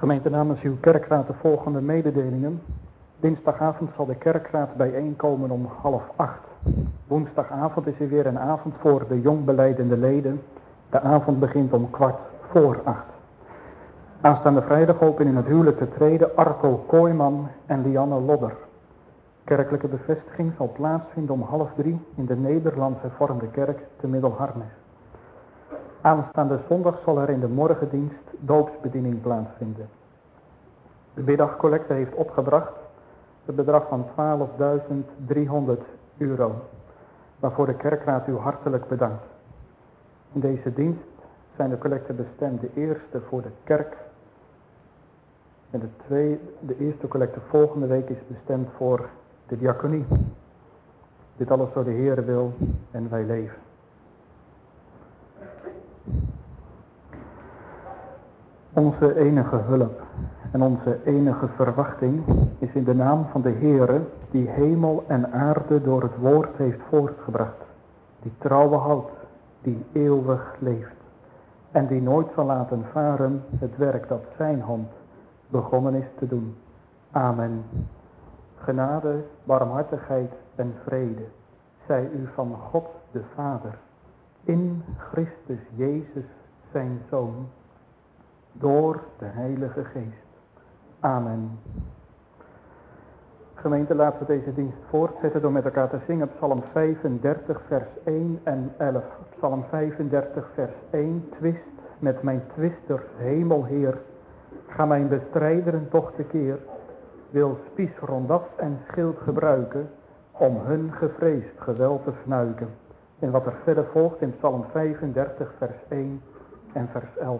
Gemeente, namens uw kerkraad de volgende mededelingen. Dinsdagavond zal de kerkraad bijeenkomen om 7:30. Woensdagavond is er weer een avond voor de jongbelijdende leden. De avond begint om 7:15. Aanstaande vrijdag openen in het huwelijk te treden Arco Kooijman en Lianne Lodder. Kerkelijke bevestiging zal plaatsvinden om 2:30 in de Nederlands Hervormde Kerk te Middelharnis. Aanstaande zondag zal er in de morgendienst doopsbediening plaatsvinden. De middagcollecte heeft opgebracht het bedrag van €12.300, waarvoor de kerkraad u hartelijk bedankt. In deze dienst zijn de collecten bestemd, de eerste voor de kerk en de eerste collecte volgende week is bestemd voor de diaconie. Dit alles zo de Heere wil en wij leven. Onze enige hulp en onze enige verwachting is in de naam van de Heere, die hemel en aarde door het woord heeft voortgebracht, die trouwen houdt, die eeuwig leeft en die nooit zal laten varen het werk dat zijn hand begonnen is te doen. Amen. Genade, barmhartigheid en vrede zij u van God de Vader, in Christus Jezus zijn Zoon, door de Heilige Geest. Amen. Gemeente, laten we deze dienst voortzetten door met elkaar te zingen Psalm 35 vers 1 en 11. Psalm 35 vers 1. Twist met mijn twisters, hemelheer, ga mijn bestrijderen toch tekeer, wil spies rondaf en schild gebruiken, om hun gevreesd geweld te fnuiken. En wat er verder volgt in Psalm 35 vers 1 en vers 11.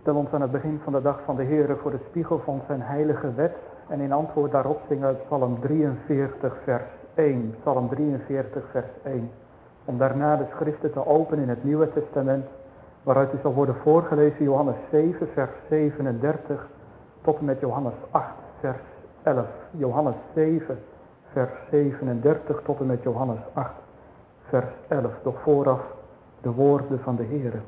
Stel ons aan het begin van de dag van de Heere voor de spiegel van zijn heilige wet. En in antwoord daarop zingen uit Psalm 43 vers 1. Psalm 43 vers 1. Om daarna de schriften te openen in het Nieuwe Testament. Waaruit u zal worden voorgelezen Johannes 7 vers 37 tot en met Johannes 8 vers 11. Johannes 7 vers 37 tot en met Johannes 8 vers 11. Doch vooraf de woorden van de Heere.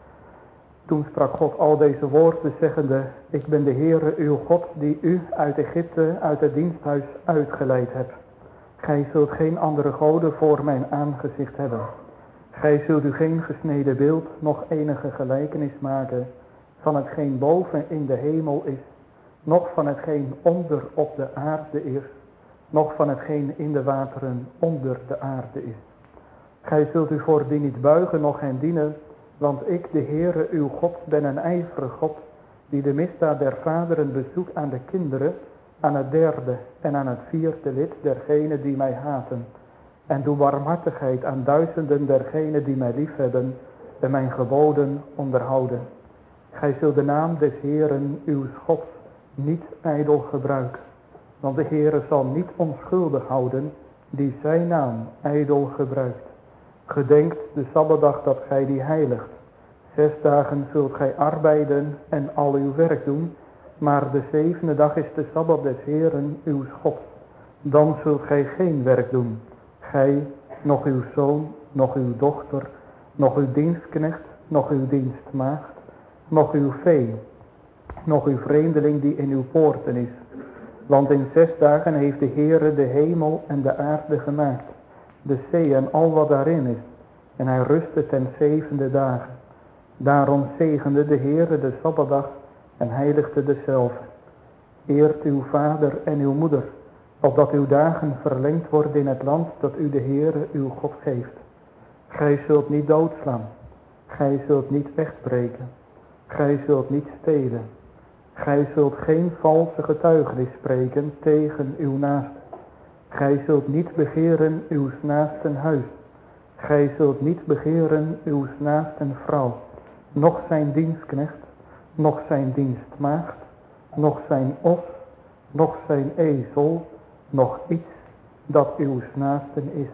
Toen sprak God al deze woorden zeggende, ik ben de Heere uw God die u uit Egypte, uit het diensthuis uitgeleid hebt. Gij zult geen andere goden voor mijn aangezicht hebben. Gij zult u geen gesneden beeld, nog enige gelijkenis maken van hetgeen boven in de hemel is, noch van hetgeen onder op de aarde is, noch van hetgeen in de wateren onder de aarde is. Gij zult u voor die niet buigen, noch hen dienen, want ik, de Heere, uw God, ben een ijverige God, die de misdaad der vaderen bezoekt aan de kinderen, aan het derde en aan het vierde lid dergenen die mij haten. En doe barmhartigheid aan duizenden dergenen die mij liefhebben en mijn geboden onderhouden. Gij zult de naam des Heeren, uw Gods, niet ijdel gebruiken. Want de Heere zal niet onschuldig houden, die zijn naam ijdel gebruikt. Gedenkt de Sabbatdag dat gij die heiligt. 6 dagen zult gij arbeiden en al uw werk doen, maar de 7e dag is de Sabbat des Heeren, uw God. Dan zult gij geen werk doen. Gij, nog uw zoon, nog uw dochter, nog uw dienstknecht, nog uw dienstmaagd, nog uw vee, nog uw vreemdeling die in uw poorten is. Want in 6 dagen heeft de Heere de hemel en de aarde gemaakt, de zee en al wat daarin is. En hij rustte ten 7e dagen. Daarom zegende de Heere de Sabbatdag en heiligde dezelfde. Eert uw vader en uw moeder, opdat uw dagen verlengd worden in het land dat u de Heere uw God geeft. Gij zult niet doodslaan. Gij zult niet wegbreken. Gij zult niet stelen. Gij zult geen valse getuigenis spreken tegen uw naaste. Gij zult niet begeren uw naasten huis. Gij zult niet begeren uw naasten vrouw, noch zijn dienstknecht, noch zijn dienstmaagd, noch zijn os, noch zijn ezel, noch iets dat uw naasten is.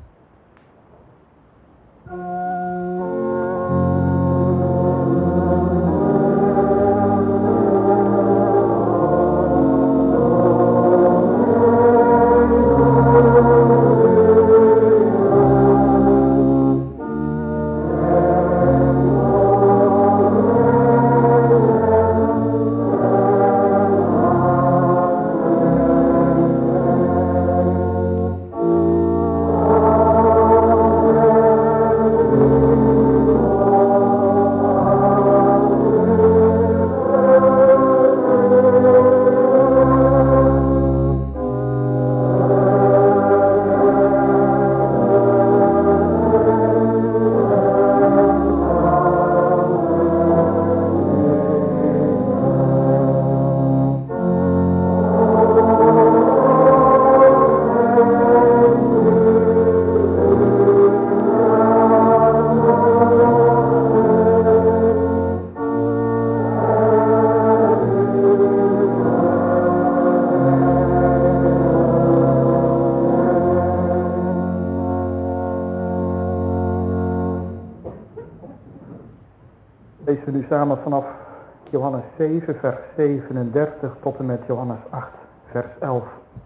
Lezen we nu samen vanaf Johannes 7 vers 37 tot en met Johannes 8 vers 11.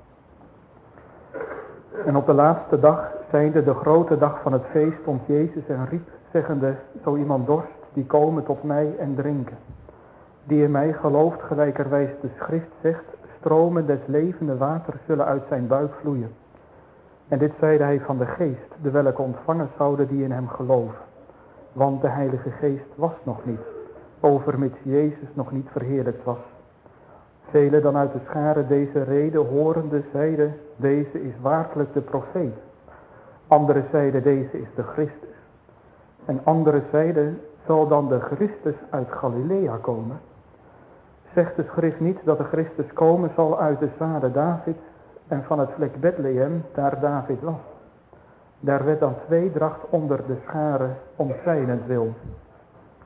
En op de laatste dag, zijnde de grote dag van het feest, stond Jezus en riep, zeggende, zo iemand dorst, die komen tot mij en drinken. Die in mij gelooft, gelijkerwijs de schrift zegt, stromen des levende waters zullen uit zijn buik vloeien. En dit zeide hij van de geest, de welke ontvangen zouden die in hem geloven. Want de Heilige Geest was nog niet, overmits Jezus nog niet verheerlijkt was. Velen dan uit de schare deze rede horende zeiden, deze is waarlijk de profeet. Anderen zeiden, deze is de Christus. En anderen zeiden, zal dan de Christus uit Galilea komen? Zegt de schrift niet dat de Christus komen zal uit de zade Davids en van het vlek Bethlehem, daar David was? Daar werd dan tweedracht onder de schare om zijnentwil.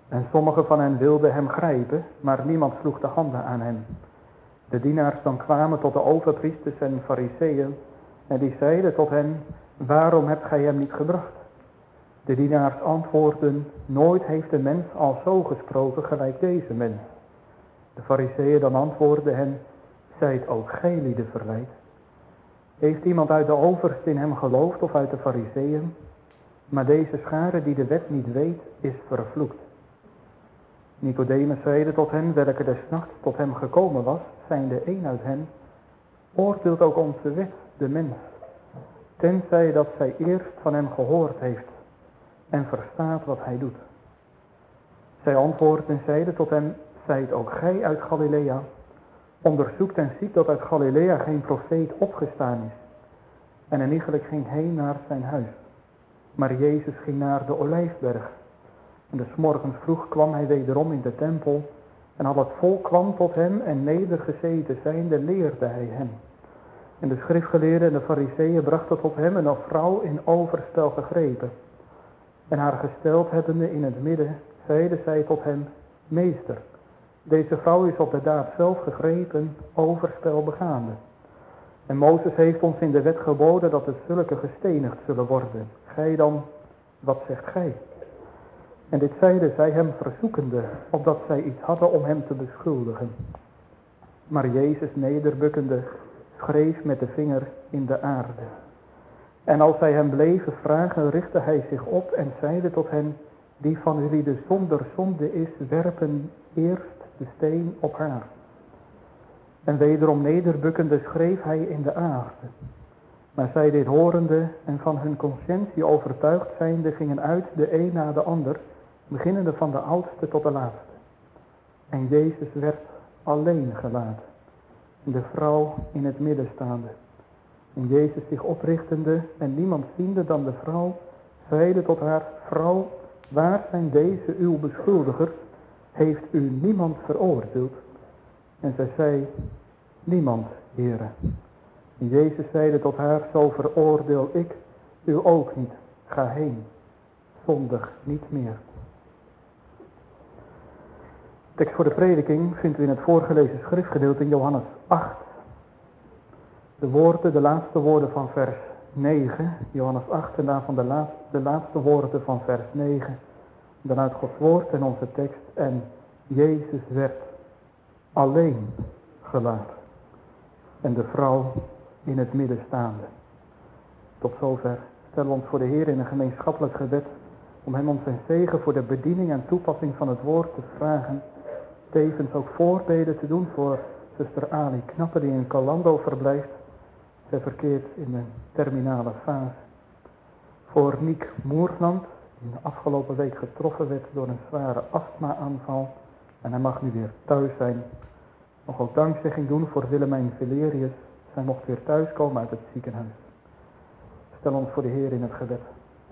En sommigen van hen wilden hem grijpen, maar niemand sloeg de handen aan hem. De dienaars dan kwamen tot de overpriesters en fariseeën en die zeiden tot hen, waarom hebt gij hem niet gebracht? De dienaars antwoordden, nooit heeft de mens al zo gesproken gelijk deze mens. De fariseeën dan antwoordden hen, zijt ook gij lieden verleid? Heeft iemand uit de overste in hem geloofd of uit de fariseeën? Maar deze schare die de wet niet weet, is vervloekt. Nicodemus zeide tot hen, welke des nachts tot hem gekomen was, zijnde een uit hen, oordeelt ook onze wet, de mens, tenzij dat zij eerst van hem gehoord heeft en verstaat wat hij doet. Zij antwoordden en zeiden tot hem, zijt ook gij uit Galilea? Onderzoekt en ziet dat uit Galilea geen profeet opgestaan is. En een iegelijk ging heen naar zijn huis. Maar Jezus ging naar de Olijfberg. En des morgens vroeg kwam hij wederom in de tempel. En al het volk kwam tot hem en nedergezeten zijnde leerde hij hen. En de schriftgeleerden en de fariseeën brachten tot hem een vrouw in overspel gegrepen. En haar gesteld hebbende in het midden, zeiden zij tot hem, meester, deze vrouw is op de daad zelf gegrepen, overspel begaande. En Mozes heeft ons in de wet geboden dat de zulke gestenigd zullen worden. Gij dan, wat zegt gij? En dit zeiden zij hem verzoekende, opdat zij iets hadden om hem te beschuldigen. Maar Jezus nederbukkende, schreef met de vinger in de aarde. En als zij hem bleven vragen, richtte hij zich op en zeide tot hen, die van jullie de zonder zonde is, werpen eerst de steen op haar. En wederom nederbukkende schreef hij in de aarde. Maar zij dit horende en van hun conscientie overtuigd zijnde, gingen uit de een na de ander, beginnende van de oudste tot de laatste. En Jezus werd alleen gelaten, en de vrouw in het midden staande. En Jezus zich oprichtende en niemand ziende dan de vrouw, zeide tot haar, vrouw, waar zijn deze uw beschuldigers? Heeft u niemand veroordeeld? En zij zei, niemand, Heere. En Jezus zeide tot haar, zo veroordeel ik u ook niet. Ga heen, zondig niet meer. De tekst voor de prediking vindt u in het voorgelezen schriftgedeelte in Johannes 8. De laatste woorden van vers 9. Johannes 8 en daarvan de laatste woorden van vers 9. Dan uit Gods woord en onze tekst. En Jezus werd alleen gelaten. En de vrouw in het midden staande. Tot zover stellen we ons voor de Heer in een gemeenschappelijk gebed. Om hem om zijn zegen voor de bediening en toepassing van het woord te vragen. Tevens ook voorbeden te doen voor zuster Ali Knappe die in Calando verblijft. Zij verkeert in een terminale fase. Voor Niek Moerland, die de afgelopen week getroffen werd door een zware astma-aanval. En hij mag nu weer thuis zijn. Nog ook dankzegging doen voor Willemijn Valerius. Zij mocht weer thuiskomen uit het ziekenhuis. Stel ons voor de Heer in het gebed.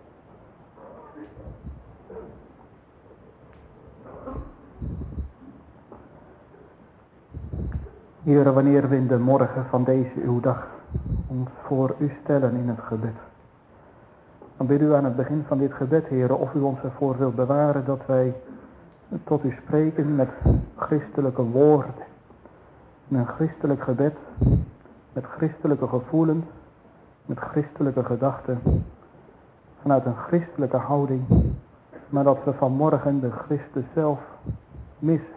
Heere, wanneer we in de morgen van deze uw dag ons voor u stellen in het gebed. Dan bid u aan het begin van dit gebed, Heere, of u ons ervoor wilt bewaren dat wij tot u spreken met christelijke woorden. Met een christelijk gebed, met christelijke gevoelens, met christelijke gedachten. Vanuit een christelijke houding, maar dat we vanmorgen de Christus zelf missen.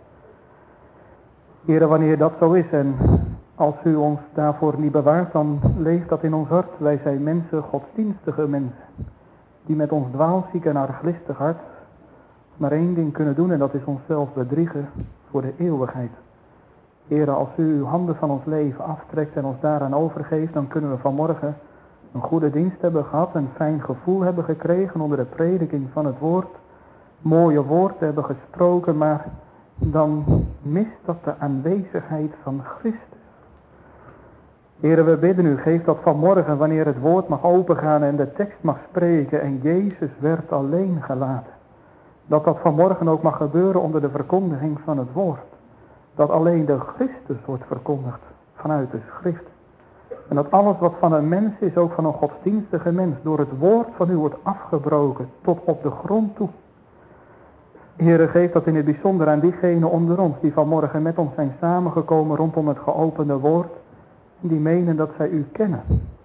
Heere, wanneer dat zo is en als u ons daarvoor niet bewaart, dan leeft dat in ons hart. Wij zijn mensen, godsdienstige mensen, die met ons dwaalziek en arglistig hart maar één ding kunnen doen en dat is onszelf bedriegen voor de eeuwigheid. Heere, als u uw handen van ons leven aftrekt en ons daaraan overgeeft, dan kunnen we vanmorgen een goede dienst hebben gehad, een fijn gevoel hebben gekregen onder de prediking van het woord, mooie woorden hebben gesproken, maar dan mist dat de aanwezigheid van Christus. Heere, we bidden u, geef dat vanmorgen wanneer het woord mag opengaan en de tekst mag spreken en Jezus werd alleen gelaten. Dat dat vanmorgen ook mag gebeuren onder de verkondiging van het woord. Dat alleen de Christus wordt verkondigd vanuit de schrift. En dat alles wat van een mens is, ook van een godsdienstige mens, door het woord van u wordt afgebroken tot op de grond toe. Heere, geef dat in het bijzonder aan diegenen onder ons die vanmorgen met ons zijn samengekomen rondom het geopende woord. Die menen dat zij u kennen.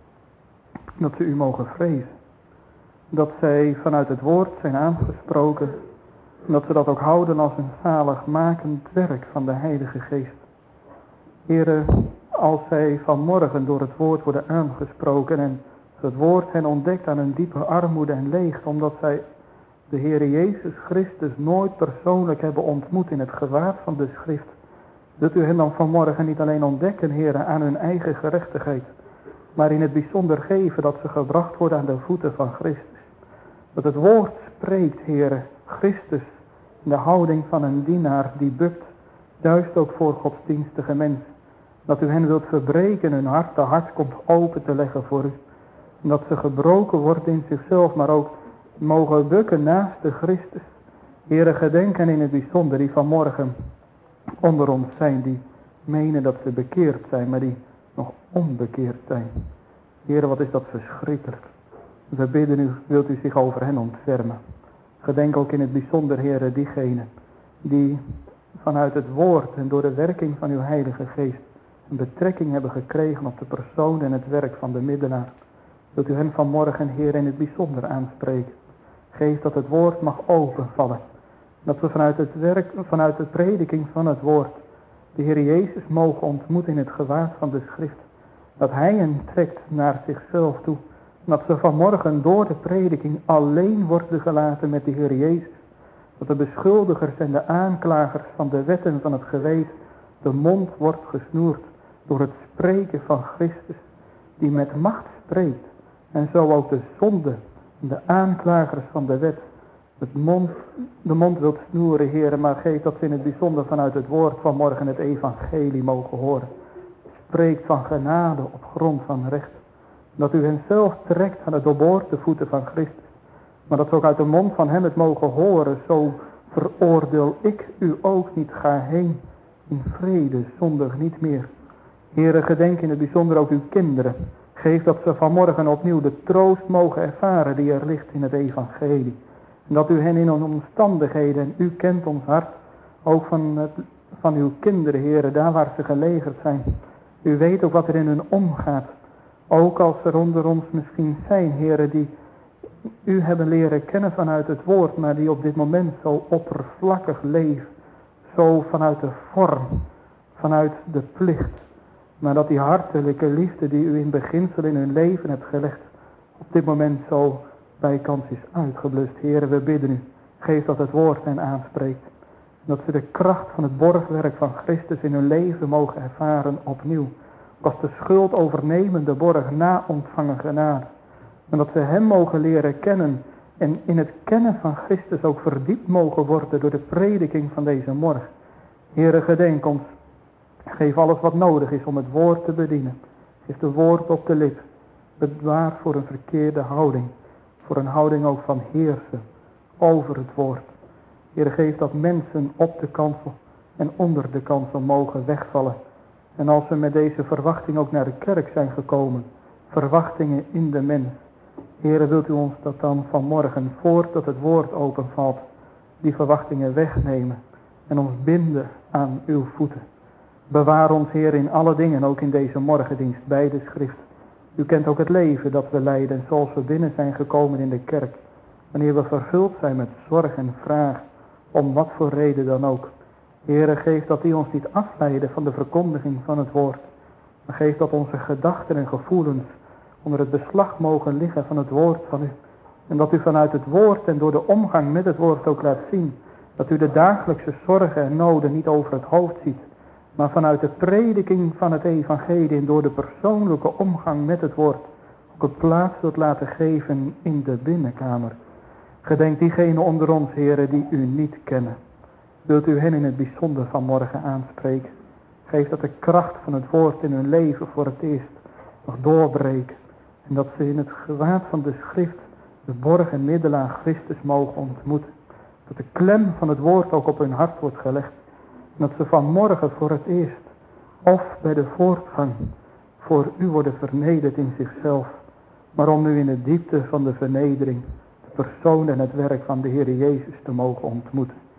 Dat ze u mogen vrezen. Dat zij vanuit het woord zijn aangesproken. En dat ze dat ook houden als een zaligmakend werk van de Heilige Geest. Heere, als zij vanmorgen door het woord worden aangesproken en het woord hen ontdekt aan hun diepe armoede en leegte, omdat zij de Heere Jezus Christus nooit persoonlijk hebben ontmoet in het gewaad van de schrift. Dat u hen dan vanmorgen niet alleen ontdekken, Heere, aan hun eigen gerechtigheid, maar in het bijzonder geven dat ze gebracht worden aan de voeten van Christus. Dat het woord spreekt, Heere, Christus, in de houding van een dienaar die bukt, juist ook voor godsdienstige mensen. Dat u hen wilt verbreken, hun hart, de hart komt open te leggen voor u. En dat ze gebroken wordt in zichzelf, maar ook mogen bukken naast de Christus. Heere, gedenken in het bijzonder die vanmorgen onder ons zijn, die menen dat ze bekeerd zijn, maar die nog onbekeerd zijn. Heere, wat is dat verschrikkelijk. We bidden u, wilt u zich over hen ontfermen. Gedenk ook in het bijzonder, Heere, diegenen die vanuit het woord en door de werking van uw Heilige Geest een betrekking hebben gekregen op de persoon en het werk van de middelaar. Wilt u hen vanmorgen, Heer, in het bijzonder aanspreken. Geef dat het woord mag openvallen. Dat we vanuit de prediking van het woord de Heer Jezus mogen ontmoeten in het gewaad van de schrift. Dat hij hen trekt naar zichzelf toe. Dat ze vanmorgen door de prediking alleen worden gelaten met de Heer Jezus. Dat de beschuldigers en de aanklagers van de wetten van het geweten de mond wordt gesnoerd door het spreken van Christus, die met macht spreekt. En zo ook de zonde, de aanklagers van de wet, de mond wilt snoeren, Heere, maar geef dat ze in het bijzonder vanuit het woord van morgen het evangelie mogen horen. Spreekt van genade op grond van recht. Dat u hen zelf trekt aan de doorboorde voeten van Christus. Maar dat ze ook uit de mond van hem het mogen horen, zo veroordeel ik u ook niet, ga heen in vrede, zondig niet meer. Heere, gedenk in het bijzonder ook uw kinderen. Geef dat ze vanmorgen opnieuw de troost mogen ervaren die er ligt in het evangelie. En dat u hen in hun omstandigheden, en u kent ons hart, ook van uw kinderen, Heere, daar waar ze gelegerd zijn. U weet ook wat er in hun omgaat. Ook als er onder ons misschien zijn, Heere, die u hebben leren kennen vanuit het woord, maar die op dit moment zo oppervlakkig leven. Zo vanuit de vorm, vanuit de plicht. Maar dat die hartelijke liefde die u in beginsel in hun leven hebt gelegd, op dit moment zo bijkans is uitgeblust. Heere, we bidden u, geef dat het woord hen aanspreekt. Dat ze de kracht van het borgwerk van Christus in hun leven mogen ervaren opnieuw. Als de schuld overnemende borg na ontvangen genade. En dat ze hem mogen leren kennen en in het kennen van Christus ook verdiept mogen worden door de prediking van deze morgen. Heere, gedenk ons. Geef alles wat nodig is om het woord te bedienen. Geef de woord op de lip. Bewaar voor een verkeerde houding. Voor een houding ook van heersen over het woord. Heer, geef dat mensen op de kansel en onder de kansel mogen wegvallen. En als we met deze verwachting ook naar de kerk zijn gekomen. Verwachtingen in de mens. Heer, wilt u ons dat dan vanmorgen, voordat het woord openvalt, die verwachtingen wegnemen. En ons binden aan uw voeten. Bewaar ons, Heer, in alle dingen, ook in deze morgendienst bij de schrift. U kent ook het leven dat we leiden, zoals we binnen zijn gekomen in de kerk. Wanneer we vervuld zijn met zorg en vraag, om wat voor reden dan ook. Heere, geef dat die ons niet afleiden van de verkondiging van het woord. Maar geef dat onze gedachten en gevoelens onder het beslag mogen liggen van het woord van u. En dat u vanuit het woord en door de omgang met het woord ook laat zien, dat u de dagelijkse zorgen en noden niet over het hoofd ziet. Maar vanuit de prediking van het evangelie en door de persoonlijke omgang met het woord ook een plaats wilt laten geven in de binnenkamer. Gedenk diegenen onder ons, heren, die u niet kennen. Wilt u hen in het bijzonder vanmorgen aanspreken. Geef dat de kracht van het woord in hun leven voor het eerst nog doorbreken. En dat ze in het gewaad van de schrift de borg en middelaar Christus mogen ontmoeten. Dat de klem van het woord ook op hun hart wordt gelegd. En dat ze vanmorgen voor het eerst, of bij de voortgang, voor u worden vernederd in zichzelf. Maar om nu in de diepte van de vernedering, de persoon en het werk van de Heer Jezus te mogen ontmoeten.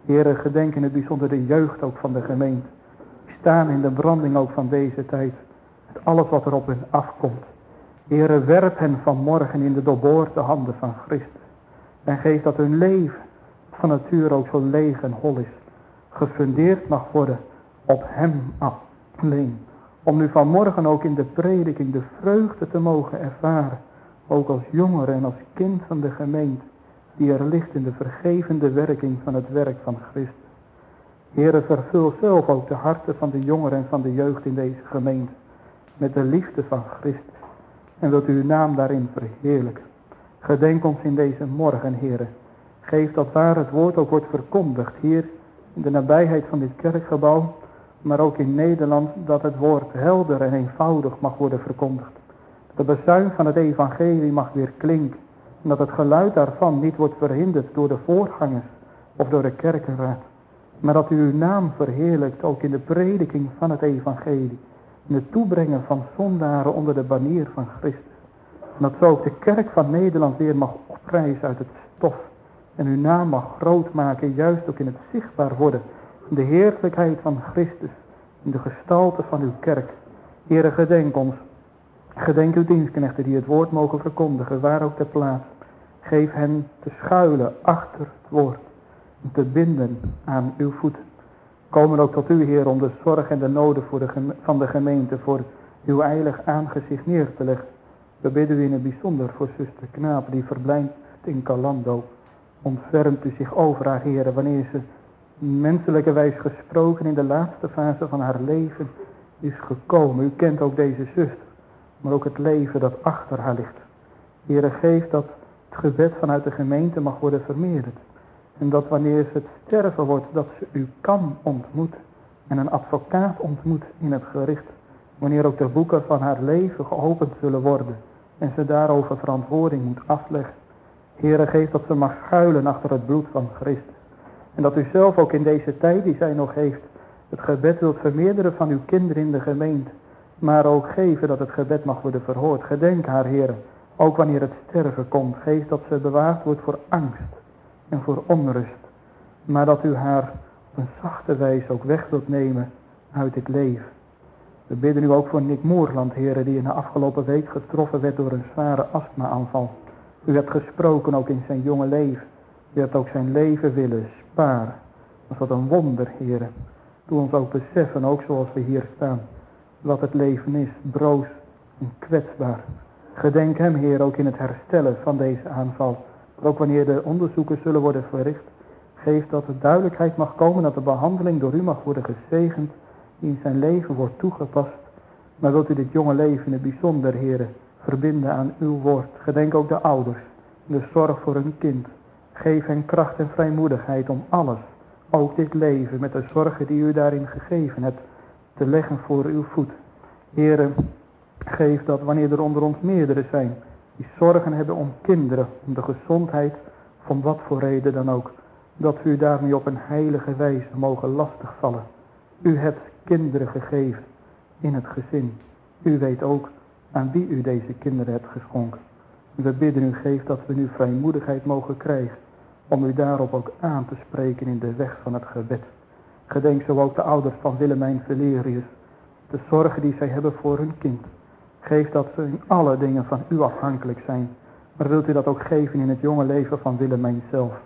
Heere, gedenk in het bijzonder de jeugd ook van de gemeente. Die staan in de branding ook van deze tijd. Met alles wat er op hen afkomt. Heere, werp hen vanmorgen in de doorboorde handen van Christus. En geef dat hun leven van nature ook zo leeg en hol is. Gefundeerd mag worden op hem alleen. Om nu vanmorgen ook in de prediking de vreugde te mogen ervaren. Ook als jongere en als kind van de gemeente. Die er ligt in de vergevende werking van het werk van Christus. Heere, vervul zelf ook de harten van de jongeren en van de jeugd in deze gemeente. Met de liefde van Christus. En wilt u uw naam daarin verheerlijken. Gedenk ons in deze morgen, Heere. Geef dat waar het woord ook wordt verkondigd. Hier in de nabijheid van dit kerkgebouw. Maar ook in Nederland. Dat het woord helder en eenvoudig mag worden verkondigd. De bezuin van het evangelie mag weer klinken. En dat het geluid daarvan niet wordt verhinderd door de voorgangers. Of door de kerkenraad. Maar dat u uw naam verheerlijkt ook in de prediking van het evangelie. In het toebrengen van zondaren onder de banier van Christus. En dat zo ook de kerk van Nederland weer mag oprijzen uit het stof. En uw naam mag groot maken, juist ook in het zichtbaar worden. In de heerlijkheid van Christus. In de gestalte van uw kerk. Heere, gedenk ons. Gedenk uw dienstknechten die het woord mogen verkondigen, waar ook ter plaats. Geef hen te schuilen achter het woord. En te binden aan uw voeten. Komen ook tot u, Heer, om de zorg en de noden van de gemeente voor uw heilig aangezicht neer te leggen. We bidden u in het bijzonder voor zuster Knaap die verblijft in Calando. Ontfermt u zich over haar, Heer, wanneer ze menselijke wijs gesproken in de laatste fase van haar leven is gekomen. U kent ook deze zuster, maar ook het leven dat achter haar ligt. Heer, geef dat het gebed vanuit de gemeente mag worden vermeerderd. En dat wanneer ze het sterven wordt, dat ze u kan ontmoeten. En een advocaat ontmoet in het gericht. Wanneer ook de boeken van haar leven geopend zullen worden. En ze daarover verantwoording moet afleggen. Heere, geef dat ze mag schuilen achter het bloed van Christus. En dat u zelf ook in deze tijd die zij nog heeft. Het gebed wilt vermeerderen van uw kinderen in de gemeente. Maar ook geven dat het gebed mag worden verhoord. Gedenk haar, Heere. Ook wanneer het sterven komt. Geef dat ze bewaard wordt voor angst. En voor onrust. Maar dat u haar op een zachte wijze ook weg wilt nemen uit dit leven. We bidden u ook voor Nick Moerland, Heere, die in de afgelopen week getroffen werd door een zware astma-aanval. U hebt gesproken ook in zijn jonge leven. U hebt ook zijn leven willen sparen. Dat is wat een wonder, Heere. Doe ons ook beseffen, ook zoals we hier staan, wat het leven is, broos en kwetsbaar. Gedenk hem, Heer, ook in het herstellen van deze aanval. Ook wanneer de onderzoeken zullen worden verricht, geef dat er duidelijkheid mag komen dat de behandeling door u mag worden gezegend, die in zijn leven wordt toegepast. Maar wilt u dit jonge leven in het bijzonder, Heere, verbinden aan uw woord. Gedenk ook de ouders, de zorg voor hun kind. Geef hen kracht en vrijmoedigheid om alles, ook dit leven, met de zorgen die u daarin gegeven hebt, te leggen voor uw voet. Heere, geef dat wanneer er onder ons meerdere zijn, die zorgen hebben om kinderen, om de gezondheid, van wat voor reden dan ook, dat u daarmee op een heilige wijze mogen lastigvallen. U hebt kinderen gegeven in het gezin. U weet ook aan wie u deze kinderen hebt geschonken. We bidden u, geef dat we nu vrijmoedigheid mogen krijgen, om u daarop ook aan te spreken in de weg van het gebed. Gedenk zo ook de ouders van Willemijn Valerius, de zorgen die zij hebben voor hun kind. Geef dat ze in alle dingen van u afhankelijk zijn. Maar wilt u dat ook geven in het jonge leven van Willemijn zelf.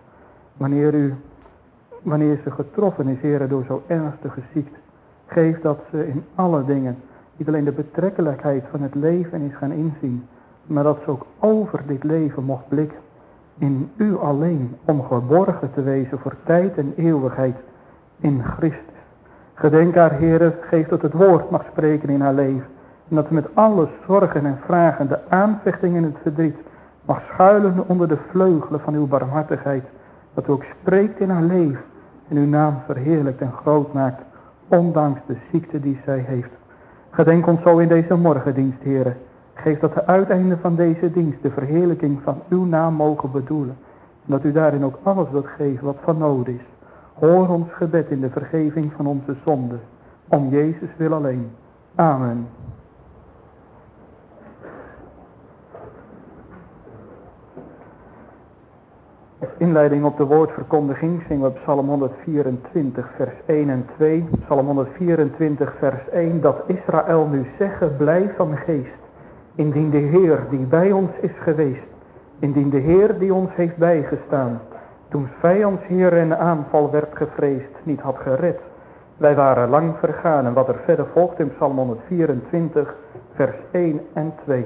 Wanneer ze getroffen is, Heere, door zo ernstige ziekte. Geef dat ze in alle dingen niet alleen de betrekkelijkheid van het leven is gaan inzien. Maar dat ze ook over dit leven mocht blikken. In u alleen, om geborgen te wezen voor tijd en eeuwigheid in Christus. Gedenk haar, Heere, geef dat het woord mag spreken in haar leven. En dat ze met alle zorgen en vragen, de aanvechtingen en het verdriet, mag schuilen onder de vleugelen van uw barmhartigheid. Dat u ook spreekt in haar leven en uw naam verheerlijkt en groot maakt, ondanks de ziekte die zij heeft. Gedenk ons zo in deze morgendienst, Heere. Geef dat de uiteinden van deze dienst de verheerlijking van uw naam mogen bedoelen. En dat u daarin ook alles wilt geven wat van nood is. Hoor ons gebed in de vergeving van onze zonden. Om Jezus wil alleen. Amen. Als inleiding op de woordverkondiging zingen we Psalm 124 vers 1 en 2. Psalm 124 vers 1. Dat Israël nu zeggen, blij van geest. Indien de Heer die bij ons is geweest. Indien de Heer die ons heeft bijgestaan. Toen vijandsheer en aanval werd gevreesd, niet had gered. Wij waren lang vergaan. En wat er verder volgt in Psalm 124 vers 1 en 2.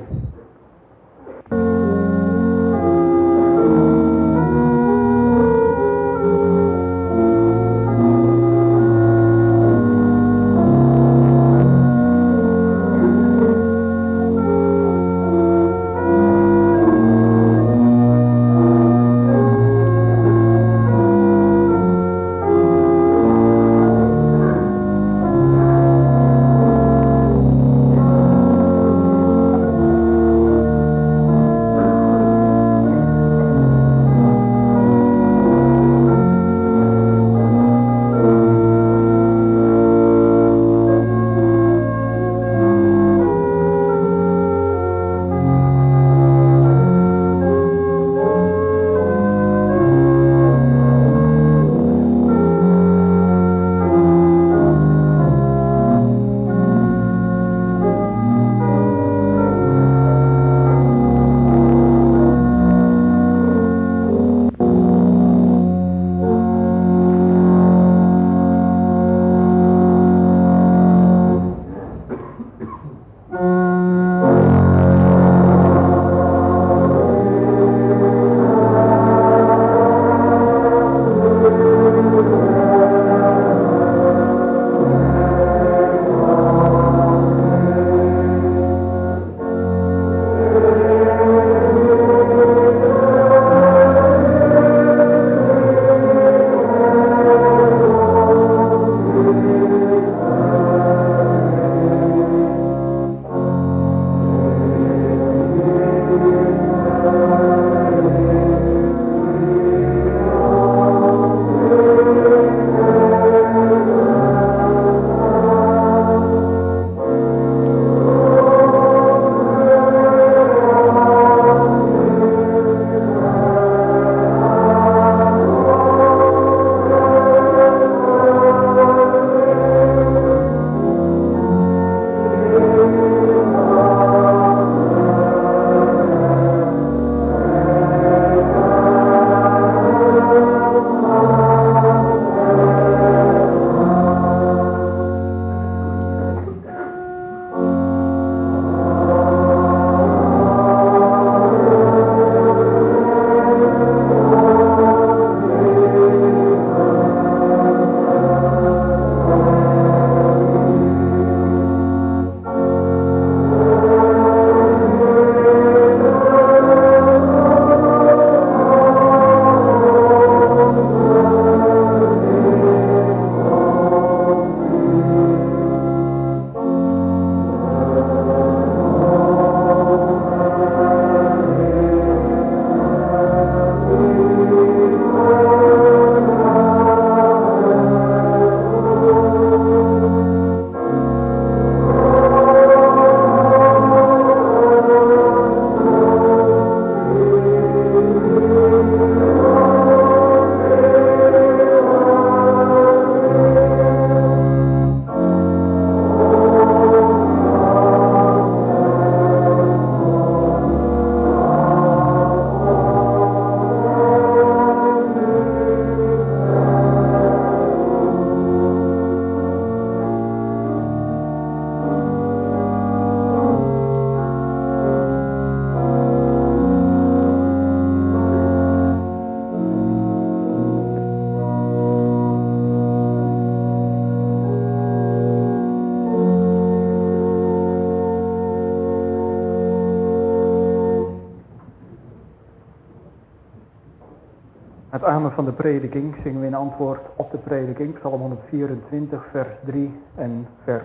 Het amen van de prediking zingen we in antwoord op de prediking. Psalm 124 vers 3 en vers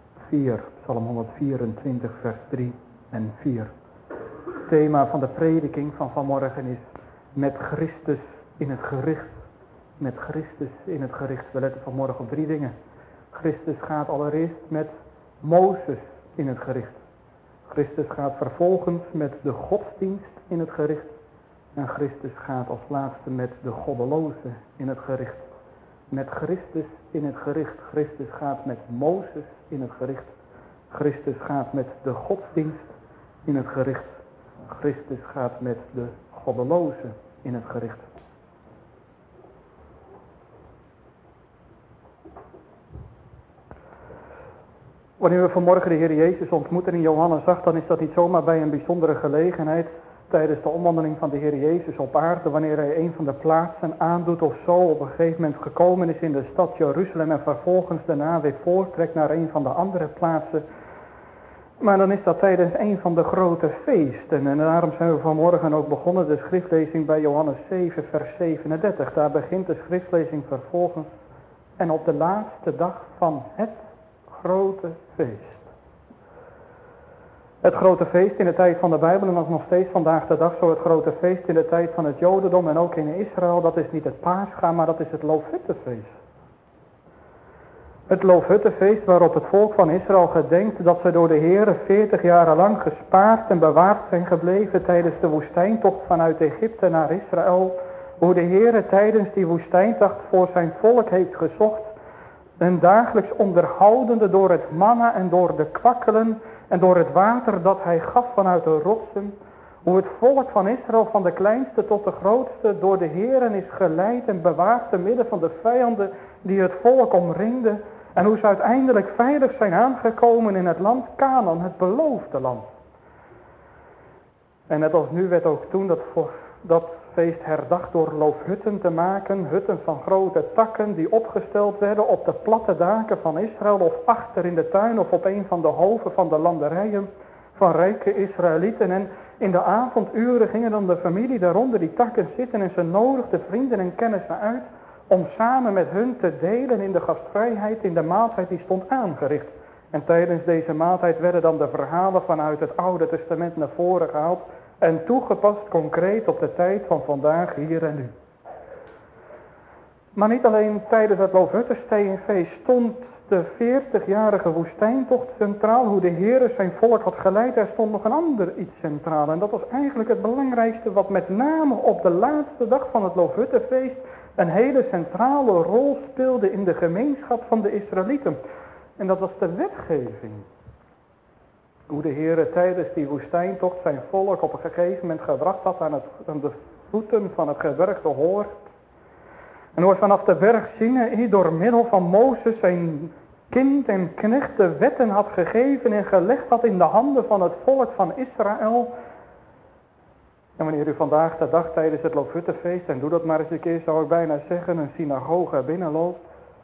4. Psalm 124 vers 3 en 4. Het thema van de prediking van vanmorgen is met Christus in het gericht. Met Christus in het gericht. We letten vanmorgen op 3 dingen. Christus gaat allereerst met Mozes in het gericht. Christus gaat vervolgens met de godsdienst in het gericht. En Christus gaat als laatste met de goddeloze in het gericht. Met Christus in het gericht. Christus gaat met Mozes in het gericht. Christus gaat met de godsdienst in het gericht. Christus gaat met de goddeloze in het gericht. Wanneer we vanmorgen de Heer Jezus ontmoeten in Johannes 8, dan is dat niet zomaar bij een bijzondere gelegenheid tijdens de omwandeling van de Heer Jezus op aarde, wanneer hij een van de plaatsen aandoet of zo op een gegeven moment gekomen is in de stad Jeruzalem en vervolgens daarna weer voortrekt naar een van de andere plaatsen. Maar dan is dat tijdens een van de grote feesten en daarom zijn we vanmorgen ook begonnen de schriftlezing bij Johannes 7 vers 37. Daar begint de schriftlezing vervolgens en op de laatste dag van het grote feest. Het grote feest in de tijd van de Bijbel en dat is nog steeds vandaag de dag zo het grote feest in de tijd van het Jodendom en ook in Israël, dat is niet het Pascha, maar dat is het Loofhuttenfeest. Het Loofhuttenfeest waarop het volk van Israël gedenkt dat ze door de Heere 40 jaren lang gespaard en bewaard zijn gebleven tijdens de woestijntocht vanuit Egypte naar Israël. Hoe de Heere tijdens die woestijntocht voor zijn volk heeft gezocht en dagelijks onderhoudende door het manna en door de kwakkelen en door het water dat hij gaf vanuit de rotsen. Hoe het volk van Israël van de kleinste tot de grootste door de Heeren is geleid en bewaard te midden van de vijanden die het volk omringden. En hoe ze uiteindelijk veilig zijn aangekomen in het land Kanaan, het beloofde land. En net als nu werd ook toen dat feest herdacht door loofhutten te maken. Hutten van grote takken die opgesteld werden op de platte daken van Israël of achter in de tuin of op een van de hoven van de landerijen van rijke Israëlieten. En in de avonduren gingen dan de familie daaronder die takken zitten en ze nodigden vrienden en kennissen uit om samen met hun te delen in de gastvrijheid in de maaltijd die stond aangericht. En tijdens deze maaltijd werden dan de verhalen vanuit het Oude Testament naar voren gehaald en toegepast concreet op de tijd van vandaag, hier en nu. Maar niet alleen tijdens het Loofhuttenfeest stond de 40-jarige woestijntocht centraal, hoe de Heere zijn volk had geleid. Er stond nog een ander iets centraal en dat was eigenlijk het belangrijkste wat met name op de laatste dag van het Loofhuttenfeest een hele centrale rol speelde in de gemeenschap van de Israëlieten. En dat was de wetgeving. Hoe de Heere tijdens die woestijntocht zijn volk op een gegeven moment gebracht had aan de voeten van het gebergte Hoor. En hoe hij vanaf de berg Sinaï door middel van Mozes zijn kind en knecht de wetten had gegeven en gelegd had in de handen van het volk van Israël. En wanneer u vandaag de dag tijdens het Loofhuttenfeest, en doe dat maar eens een keer, zou ik bijna zeggen, een synagoge binnenloopt,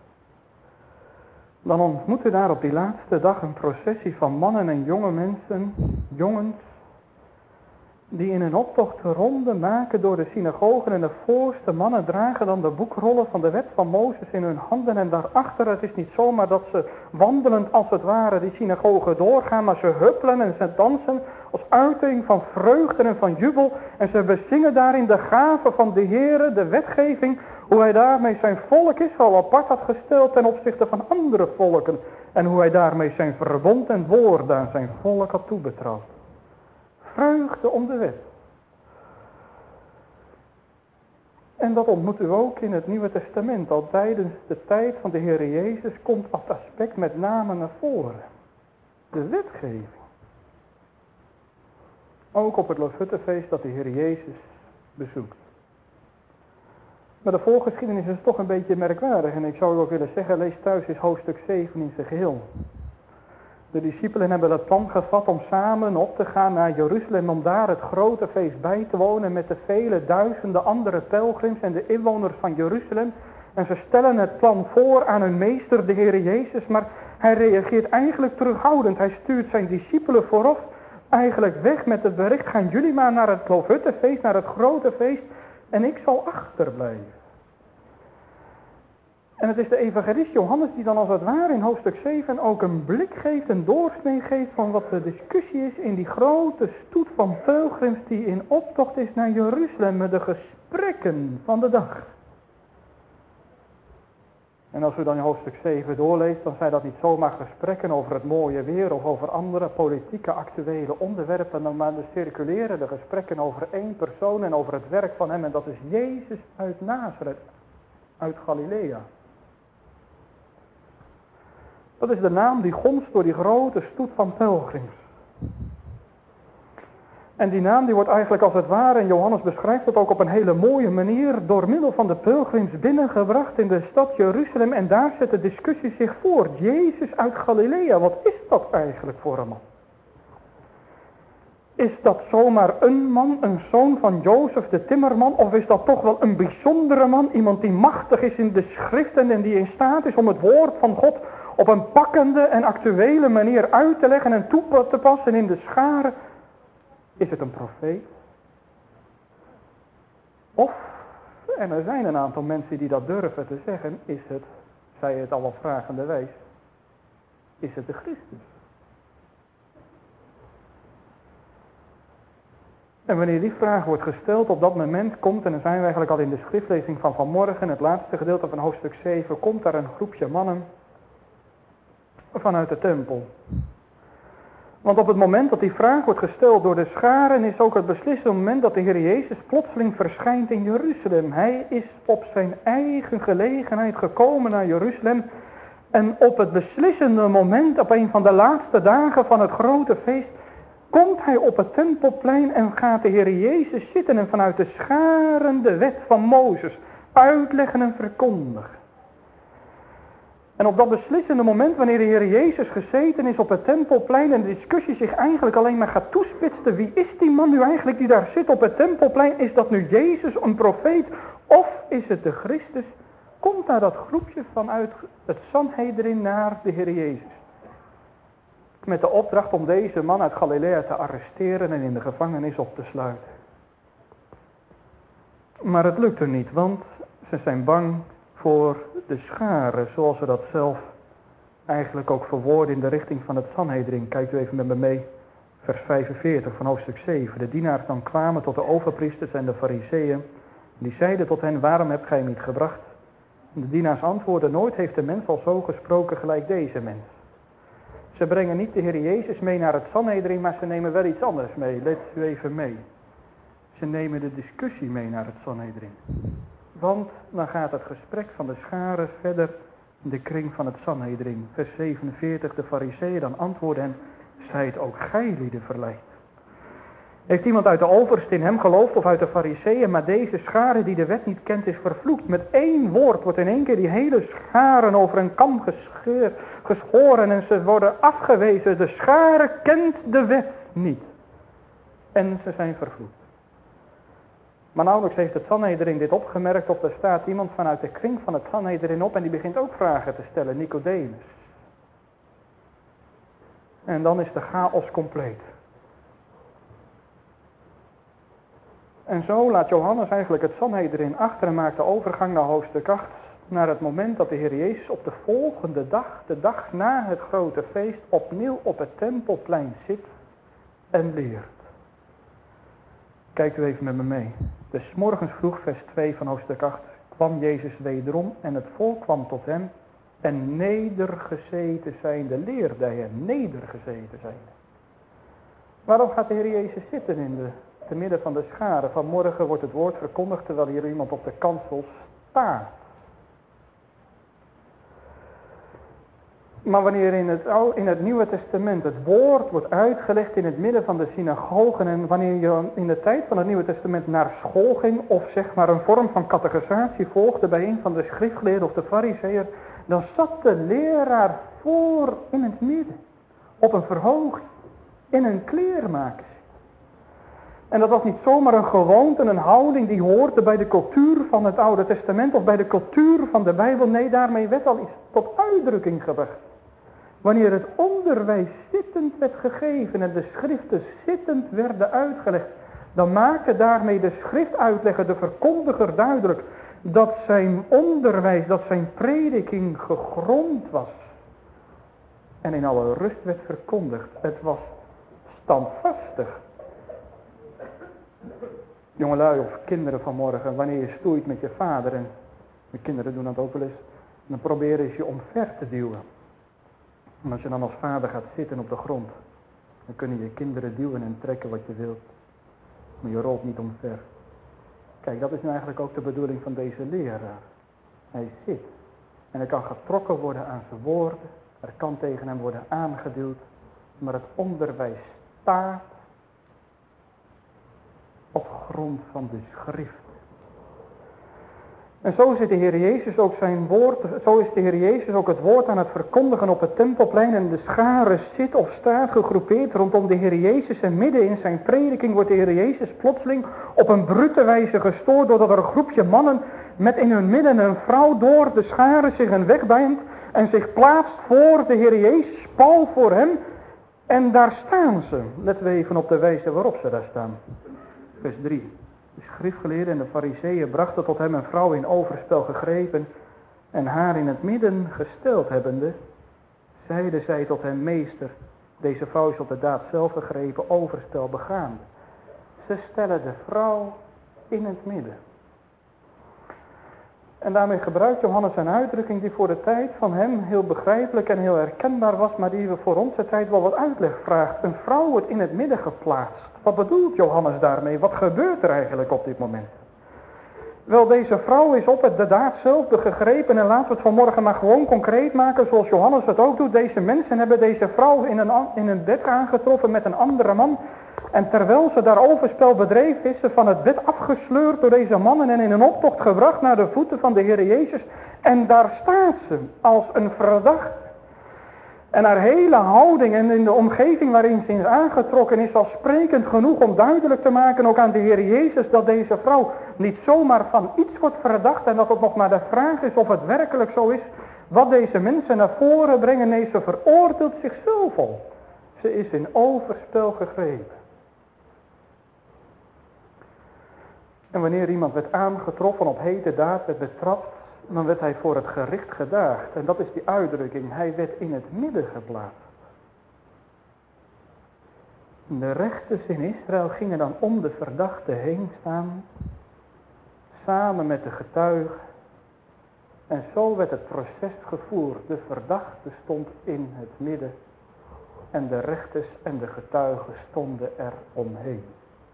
dan ontmoet u daar op die laatste dag een processie van mannen en jonge mensen, jongens, die in een optocht ronde maken door de synagogen en de voorste mannen dragen dan de boekrollen van de wet van Mozes in hun handen en daarachter, het is niet zomaar dat ze wandelend als het ware die synagogen doorgaan, maar ze huppelen en ze dansen als uiting van vreugde en van jubel en ze bezingen daarin de gave van de Heere, de wetgeving, hoe hij daarmee zijn volk Israël apart had gesteld ten opzichte van andere volken en hoe hij daarmee zijn verbond en woorden aan zijn volk had toebetrouwd. Vreugde om de wet. En dat ontmoet u ook in het Nieuwe Testament. Al tijdens de tijd van de Heer Jezus komt dat aspect met name naar voren. De wetgeving. Ook op het Loofhuttenfeest dat de Heer Jezus bezoekt. Maar de voorgeschiedenis is toch een beetje merkwaardig. En ik zou u ook willen zeggen, lees thuis eens hoofdstuk 7 in zijn geheel. De discipelen hebben het plan gevat om samen op te gaan naar Jeruzalem om daar het grote feest bij te wonen met de vele duizenden andere pelgrims en de inwoners van Jeruzalem. En ze stellen het plan voor aan hun meester, de Heer Jezus, maar hij reageert eigenlijk terughoudend. Hij stuurt zijn discipelen vooraf eigenlijk weg met het bericht, gaan jullie maar naar het Loofhuttenfeest, naar het grote feest en ik zal achterblijven. En het is de evangelist Johannes die dan als het ware in hoofdstuk 7 ook een blik geeft, een doorsnee geeft van wat de discussie is in die grote stoet van pelgrims die in optocht is naar Jeruzalem met de gesprekken van de dag. En als u dan in hoofdstuk 7 doorleest, dan zijn dat niet zomaar gesprekken over het mooie weer of over andere politieke actuele onderwerpen, maar er circuleren de gesprekken over één persoon en over het werk van hem, en dat is Jezus uit Nazareth, uit Galilea. Dat is de naam die gonst door die grote stoet van pelgrims. En die naam die wordt eigenlijk als het ware, en Johannes beschrijft het ook op een hele mooie manier, door middel van de pelgrims binnengebracht in de stad Jeruzalem. En daar zet de discussie zich voort. Jezus uit Galilea, wat is dat eigenlijk voor een man? Is dat zomaar een man, een zoon van Jozef de timmerman? Of is dat toch wel een bijzondere man? Iemand die machtig is in de schriften en die in staat is om het woord van God op een pakkende en actuele manier uit te leggen en toe te passen in de scharen? Is het een profeet? Of, en er zijn een aantal mensen die dat durven te zeggen, is het, zij het al op vragende wijs, is het de Christus? En wanneer die vraag wordt gesteld, op dat moment komt, en dan zijn we eigenlijk al in de schriftlezing van vanmorgen, het laatste gedeelte van hoofdstuk 7, komt daar een groepje mannen vanuit de tempel. Want op het moment dat die vraag wordt gesteld door de scharen, is ook het beslissende moment dat de Heer Jezus plotseling verschijnt in Jeruzalem. Hij is op zijn eigen gelegenheid gekomen naar Jeruzalem. En op het beslissende moment, op een van de laatste dagen van het grote feest, komt hij op het tempelplein en gaat de Heer Jezus zitten en vanuit de scharen de wet van Mozes uitleggen en verkondigen. En op dat beslissende moment, wanneer de Heer Jezus gezeten is op het tempelplein en de discussie zich eigenlijk alleen maar gaat toespitsen, wie is die man nu eigenlijk die daar zit op het tempelplein? Is dat nu Jezus, een profeet, of is het de Christus? Komt daar dat groepje vanuit het Sanhedrin naar de Heer Jezus. Met de opdracht om deze man uit Galilea te arresteren en in de gevangenis op te sluiten. Maar het lukt er niet, want ze zijn bang voor de scharen, zoals ze dat zelf eigenlijk ook verwoorden in de richting van het Sanhedrin. Kijkt u even met me mee, vers 45 van hoofdstuk 7. De dienaars dan kwamen tot de overpriesters en de fariseeën. Die zeiden tot hen, waarom hebt gij hem niet gebracht? En de dienaars antwoordden, nooit heeft de mens al zo gesproken gelijk deze mens. Ze brengen niet de Heer Jezus mee naar het Sanhedrin, maar ze nemen wel iets anders mee. Let u even mee. Ze nemen de discussie mee naar het Sanhedrin. Want dan gaat het gesprek van de scharen verder in de kring van het Sanhedrin. Vers 47, de fariseeën dan antwoorden hen, zijt ook gij lieden verleid. Heeft iemand uit de overste in hem geloofd of uit de fariseeën, maar deze schare die de wet niet kent is vervloekt. Met één woord wordt in één keer die hele scharen over een kam geschoren en ze worden afgewezen. De schare kent de wet niet. En ze zijn vervloekt. Maar nauwelijks heeft het Sanhedrin dit opgemerkt of er staat iemand vanuit de kring van het Sanhedrin op en die begint ook vragen te stellen, Nicodemus. En dan is de chaos compleet. En zo laat Johannes eigenlijk het Sanhedrin achter en maakt de overgang naar hoofdstuk 8, naar het moment dat de Heer Jezus op de volgende dag, de dag na het grote feest, opnieuw op het tempelplein zit en leert. Kijkt u even met me mee. Dus 's morgens vroeg, vers 2 van hoofdstuk 8, kwam Jezus wederom en het volk kwam tot hem en nedergezeten zijnde leerde hij hen, nedergezeten zijnde. Waarom gaat de Heer Jezus zitten te midden van de scharen? Vanmorgen wordt het woord verkondigd terwijl hier iemand op de kansel staat. Maar wanneer in het Nieuwe Testament het woord wordt uitgelegd in het midden van de synagogen en wanneer je in de tijd van het Nieuwe Testament naar school ging of zeg maar een vorm van catechisatie volgde bij een van de schriftgeleerden of de fariseeër, dan zat de leraar voor in het midden, op een verhooging, in een kleermaker. En dat was niet zomaar een gewoonte, een houding die hoorde bij de cultuur van het Oude Testament of bij de cultuur van de Bijbel. Nee, daarmee werd al iets tot uitdrukking gebracht. Wanneer het onderwijs zittend werd gegeven en de schriften zittend werden uitgelegd, dan maakte daarmee de schriftuitlegger, de verkondiger, duidelijk dat zijn onderwijs, dat zijn prediking gegrond was. En in alle rust werd verkondigd. Het was standvastig. Jongelui of kinderen vanmorgen, wanneer je stoeit met je vader, en de kinderen doen dat ook wel eens, Dan proberen ze je omver te duwen. En als je dan als vader gaat zitten op de grond, dan kunnen je kinderen duwen en trekken wat je wilt. Maar je rolt niet omver. Kijk, dat is nu eigenlijk ook de bedoeling van deze leraar. Hij zit. En hij kan getrokken worden aan zijn woorden. Er kan tegen hem worden aangeduwd. Maar het onderwijs staat op grond van de schrift. En zo is de Heer Jezus ook zijn woord, zo is de Heer Jezus ook het woord aan het verkondigen op het tempelplein. En de schare zit of staat gegroepeerd rondom de Heer Jezus. En midden in zijn prediking wordt de Heer Jezus plotseling op een brute wijze gestoord. Doordat er een groepje mannen met in hun midden een vrouw door de schare zich een weg bijnt. En zich plaatst voor de Heer Jezus, pal voor hem. En daar staan ze. Letten we even op de wijze waarop ze daar staan. Vers 3. De schriftgeleerden en de fariseeën brachten tot hem een vrouw in overspel gegrepen en haar in het midden gesteld hebbende, zeiden zij tot hem: meester, deze vrouw is op de daad zelf gegrepen, overspel begaande. Ze stellen de vrouw in het midden. En daarmee gebruikt Johannes een uitdrukking die voor de tijd van hem heel begrijpelijk en heel herkenbaar was, maar die we voor onze tijd wel wat uitleg vraagt. Een vrouw wordt in het midden geplaatst. Wat bedoelt Johannes daarmee? Wat gebeurt er eigenlijk op dit moment? Wel, deze vrouw is op de daad zelf gegrepen en laten we het vanmorgen maar gewoon concreet maken zoals Johannes het ook doet. Deze mensen hebben deze vrouw in een bed aangetroffen met een andere man. En terwijl ze daar overspel bedreef, is ze van het bed afgesleurd door deze mannen en in een optocht gebracht naar de voeten van de Heer Jezus. En daar staat ze als een verdachte. En haar hele houding en in de omgeving waarin ze is aangetrokken is al sprekend genoeg om duidelijk te maken ook aan de Heer Jezus dat deze vrouw niet zomaar van iets wordt verdacht en dat het nog maar de vraag is of het werkelijk zo is wat deze mensen naar voren brengen. Nee, ze veroordeelt zichzelf al. Ze is in overspel gegrepen. En wanneer iemand werd aangetroffen op hete daad, werd betrapt, dan werd hij voor het gericht gedaagd. En dat is die uitdrukking, hij werd in het midden geplaatst. De rechters in Israël gingen dan om de verdachte heen staan, samen met de getuigen. En zo werd het proces gevoerd. De verdachte stond in het midden en de rechters en de getuigen stonden er omheen.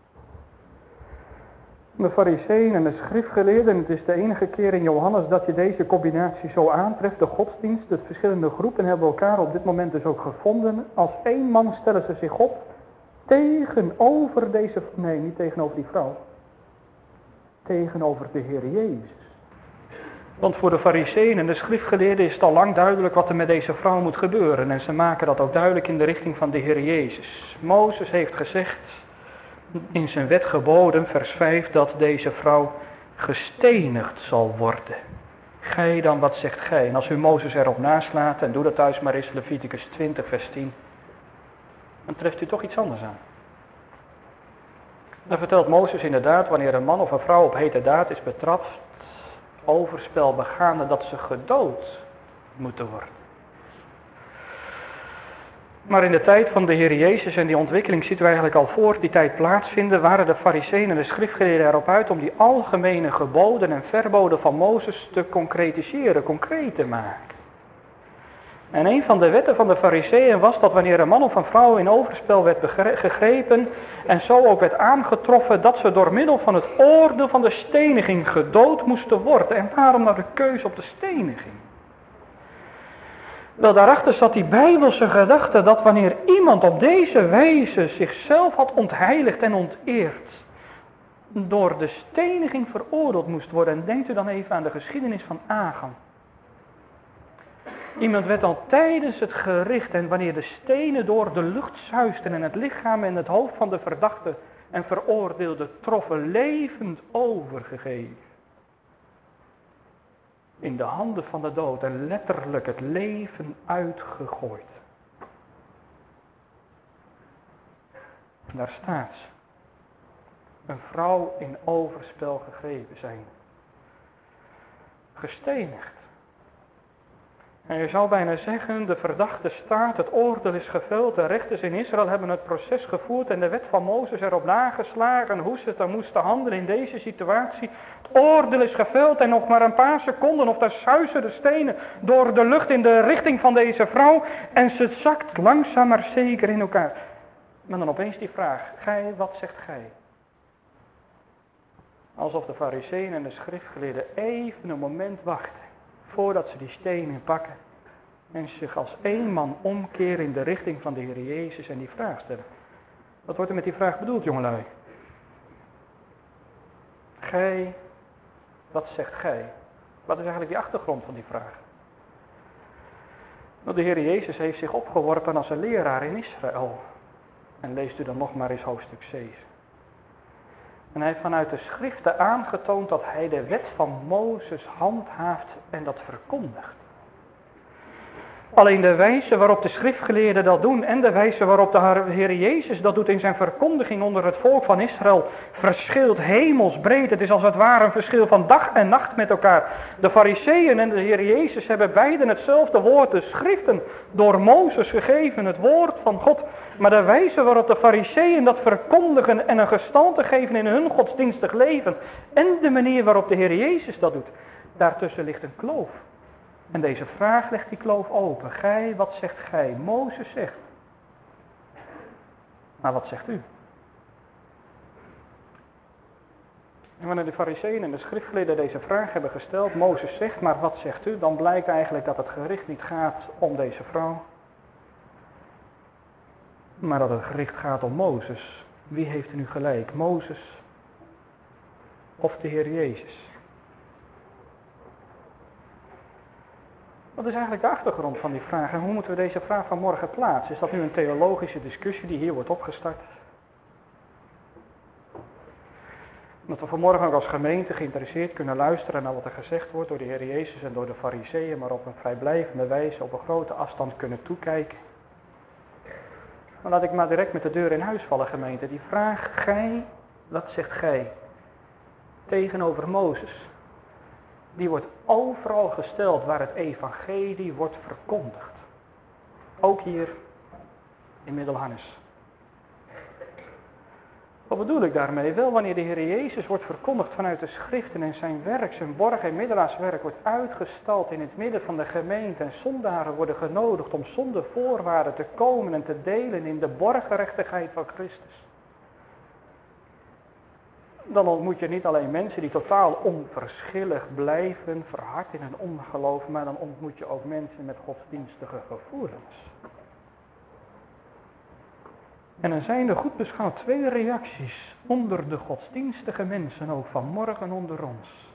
De fariseeën en de schriftgeleerden, het is de enige keer in Johannes dat je deze combinatie zo aantreft. De godsdienst, de verschillende groepen hebben elkaar op dit moment dus ook gevonden. Als één man stellen ze zich op tegenover deze, nee niet tegenover die vrouw, tegenover de Heer Jezus. Want voor de fariseeën en de schriftgeleerden is het al lang duidelijk wat er met deze vrouw moet gebeuren. En ze maken dat ook duidelijk in de richting van de Heer Jezus. Mozes heeft gezegd, in zijn wet geboden, vers 5, dat deze vrouw gestenigd zal worden. Gij dan, wat zegt gij? En als u Mozes erop naslaat, en doe dat thuis maar eens, Leviticus 20, vers 10, dan treft u toch iets anders aan. Dan vertelt Mozes inderdaad, wanneer een man of een vrouw op hete daad is betrapt, overspel begaande, dat ze gedood moeten worden. Maar in de tijd van de Heer Jezus, en die ontwikkeling ziet u eigenlijk al voor die tijd plaatsvinden, waren de fariseeën en de schriftgeleerden erop uit om die algemene geboden en verboden van Mozes te concretiseren, concreet te maken. En een van de wetten van de fariseeën was dat wanneer een man of een vrouw in overspel werd gegrepen en zo ook werd aangetroffen, dat ze door middel van het oordeel van de steniging gedood moesten worden. En waarom nou de keuze op de steniging? Wel, daarachter zat die bijbelse gedachte dat wanneer iemand op deze wijze zichzelf had ontheiligd en onteerd, door de steniging veroordeeld moest worden. En denkt u dan even aan de geschiedenis van Agam. Iemand werd al tijdens het gericht en wanneer de stenen door de lucht suisten en het lichaam en het hoofd van de verdachte en veroordeelde troffen levend overgegeven. In de handen van de dood en letterlijk het leven uitgegooid. Daar staat ze. Een vrouw in overspel gegrepen zijn. Gestenigd. En je zou bijna zeggen, de verdachte staat, het oordeel is geveld, de rechters in Israël hebben het proces gevoerd en de wet van Mozes erop nageslagen hoe ze dan moesten handelen in deze situatie. Het oordeel is geveld en nog maar een paar seconden of daar suizen de stenen door de lucht in de richting van deze vrouw en ze zakt langzaam maar zeker in elkaar. Maar dan opeens die vraag, gij, wat zegt gij? Alsof de Farizeeën en de schriftgeleerden even een moment wachten voordat ze die stenen pakken en zich als één man omkeren in de richting van de Heer Jezus en die vraag stellen. Wat wordt er met die vraag bedoeld, jongelui? Gij, wat zegt gij? Wat is eigenlijk die achtergrond van die vraag? Nou, de Heer Jezus heeft zich opgeworpen als een leraar in Israël. En leest u dan nog maar eens hoofdstuk 7. En hij heeft vanuit de schriften aangetoond dat hij de wet van Mozes handhaaft en dat verkondigt. Alleen de wijze waarop de schriftgeleerden dat doen en de wijze waarop de Heer Jezus dat doet in zijn verkondiging onder het volk van Israël verschilt hemelsbreed. Het is als het ware een verschil van dag en nacht met elkaar. De Farizeeën en de Heer Jezus hebben beiden hetzelfde woord, de schriften, door Mozes gegeven, het woord van God. Maar de wijze waarop de Farizeeën dat verkondigen en een gestalte geven in hun godsdienstig leven en de manier waarop de Heer Jezus dat doet, daartussen ligt een kloof. En deze vraag legt die kloof open. Gij, wat zegt gij? Mozes zegt. Maar wat zegt u? En wanneer de Farizeeën en de schriftgeleerden deze vraag hebben gesteld, Mozes zegt, maar wat zegt u? Dan blijkt eigenlijk dat het gericht niet gaat om deze vrouw, maar dat het gericht gaat om Mozes. Wie heeft er nu gelijk? Mozes of de Heer Jezus? Wat is eigenlijk de achtergrond van die vraag en hoe moeten we deze vraag vanmorgen plaatsen? Is dat nu een theologische discussie die hier wordt opgestart? Dat we vanmorgen ook als gemeente geïnteresseerd kunnen luisteren naar wat er gezegd wordt door de Heer Jezus en door de Farizeeën, maar op een vrijblijvende wijze op een grote afstand kunnen toekijken. Maar laat ik maar direct met de deur in huis vallen, gemeente. Die vraag, gij, wat zegt gij? Tegenover Mozes. Die wordt overal gesteld waar het evangelie wordt verkondigd. Ook hier in Middelharnis. Wat bedoel ik daarmee? Wel, wanneer de Heer Jezus wordt verkondigd vanuit de schriften en zijn werk, zijn borg- en middelaarswerk wordt uitgestald in het midden van de gemeente en zondaren worden genodigd om zonder voorwaarden te komen en te delen in de borggerechtigheid van Christus. Dan ontmoet je niet alleen mensen die totaal onverschillig blijven, verhard in hun ongeloof, maar dan ontmoet je ook mensen met godsdienstige gevoelens. En er zijn er goed beschouwd 2 reacties onder de godsdienstige mensen, ook vanmorgen onder ons.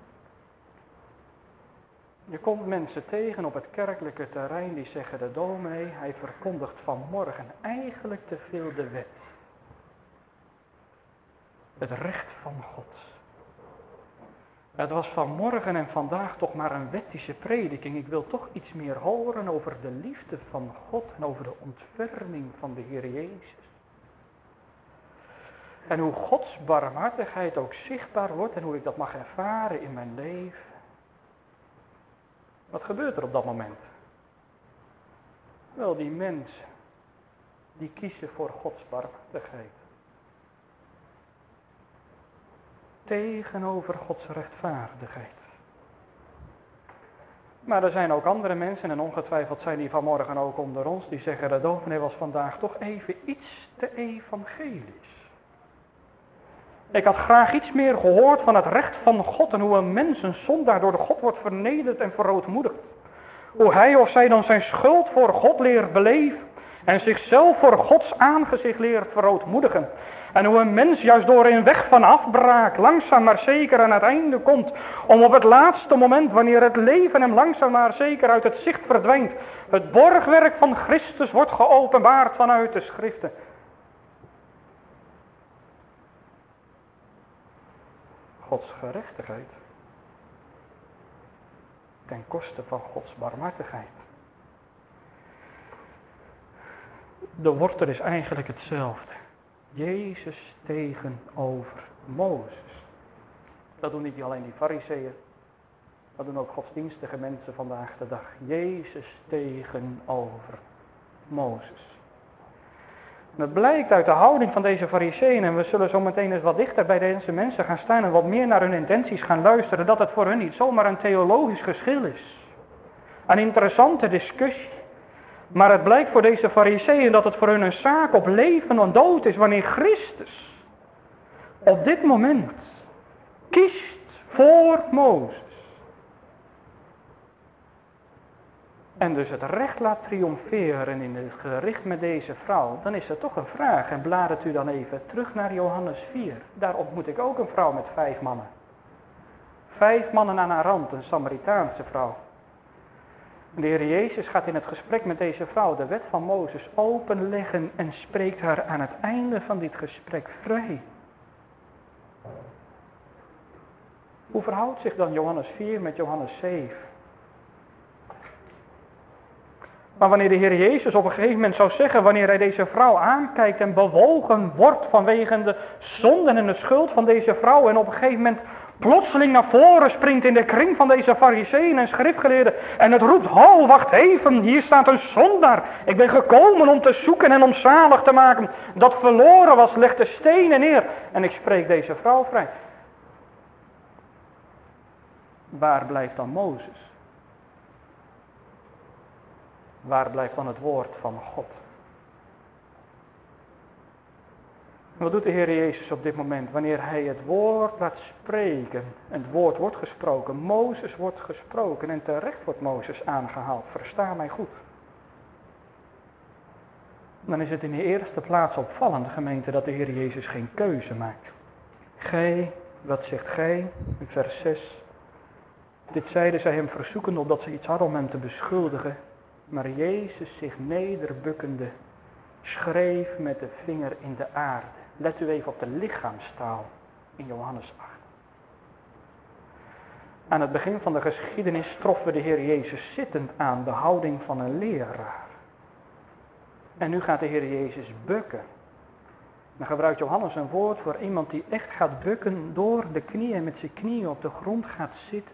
Je komt mensen tegen op het kerkelijke terrein die zeggen, de dominee, hij verkondigt vanmorgen eigenlijk te veel de wet. Het recht van God. Het was vanmorgen en vandaag toch maar een wettische prediking. Ik wil toch iets meer horen over de liefde van God en over de ontferming van de Heer Jezus. En hoe Gods barmhartigheid ook zichtbaar wordt en hoe ik dat mag ervaren in mijn leven. Wat gebeurt er op dat moment? Wel, die mensen, die kiezen voor Gods barmhartigheid. Tegenover Gods rechtvaardigheid. Maar er zijn ook andere mensen, en ongetwijfeld zijn die vanmorgen ook onder ons, die zeggen, de dominee was vandaag toch even iets te evangelisch. Ik had graag iets meer gehoord van het recht van God en hoe een mens, een zondaar, door de God wordt vernederd en verootmoedigd. Hoe hij of zij dan zijn schuld voor God leert beleven en zichzelf voor Gods aangezicht leert verootmoedigen. En hoe een mens juist door een weg van afbraak langzaam maar zeker aan het einde komt. Om op het laatste moment, wanneer het leven hem langzaam maar zeker uit het zicht verdwijnt. Het borgwerk van Christus wordt geopenbaard vanuit de schriften. Gods gerechtigheid. Ten koste van Gods barmhartigheid. De wortel is eigenlijk hetzelfde. Jezus tegenover Mozes. Dat doen niet alleen die Farizeeën. Dat doen ook godsdienstige mensen vandaag de dag. Jezus tegenover Mozes. En het blijkt uit de houding van deze fariseeën, en we zullen zo meteen eens wat dichter bij deze mensen gaan staan en wat meer naar hun intenties gaan luisteren, dat het voor hun niet zomaar een theologisch geschil is. Een interessante discussie. Maar het blijkt voor deze fariseeën dat het voor hun een zaak op leven en dood is wanneer Christus op dit moment kiest voor Mozes. En dus het recht laat triomferen in het gericht met deze vrouw. Dan is er toch een vraag. En bladert u dan even terug naar Johannes 4. Daar ontmoet ik ook een vrouw met 5 mannen. 5 mannen aan haar rand, een Samaritaanse vrouw. De Heer Jezus gaat in het gesprek met deze vrouw de wet van Mozes openleggen en spreekt haar aan het einde van dit gesprek vrij. Hoe verhoudt zich dan Johannes 4 met Johannes 7? Maar wanneer de Heer Jezus op een gegeven moment zou zeggen, wanneer hij deze vrouw aankijkt en bewogen wordt vanwege de zonden en de schuld van deze vrouw en op een gegeven moment plotseling naar voren springt in de kring van deze fariseeën en schriftgeleerden en het roept, ho, wacht even, hier staat een zondaar. Ik ben gekomen om te zoeken en om zalig te maken. Dat verloren was, leg de stenen neer en ik spreek deze vrouw vrij. Waar blijft dan Mozes? Waar blijft dan het woord van God? Wat doet de Heer Jezus op dit moment? Wanneer hij het woord laat spreken. En het woord wordt gesproken. Mozes wordt gesproken. En terecht wordt Mozes aangehaald. Versta mij goed. Dan is het in de eerste plaats opvallend, gemeente, dat de Heer Jezus geen keuze maakt. Gij, wat zegt gij? In vers 6. Dit zeiden zij hem verzoekende opdat ze iets hadden om hem te beschuldigen. Maar Jezus zich nederbukkende schreef met de vinger in de aarde. Let u even op de lichaamstaal in Johannes 8. Aan het begin van de geschiedenis troffen we de Heer Jezus zittend aan, de houding van een leraar. En nu gaat de Heer Jezus bukken. Dan gebruikt Johannes een woord voor iemand die echt gaat bukken, door de knieën, met zijn knieën op de grond gaat zitten.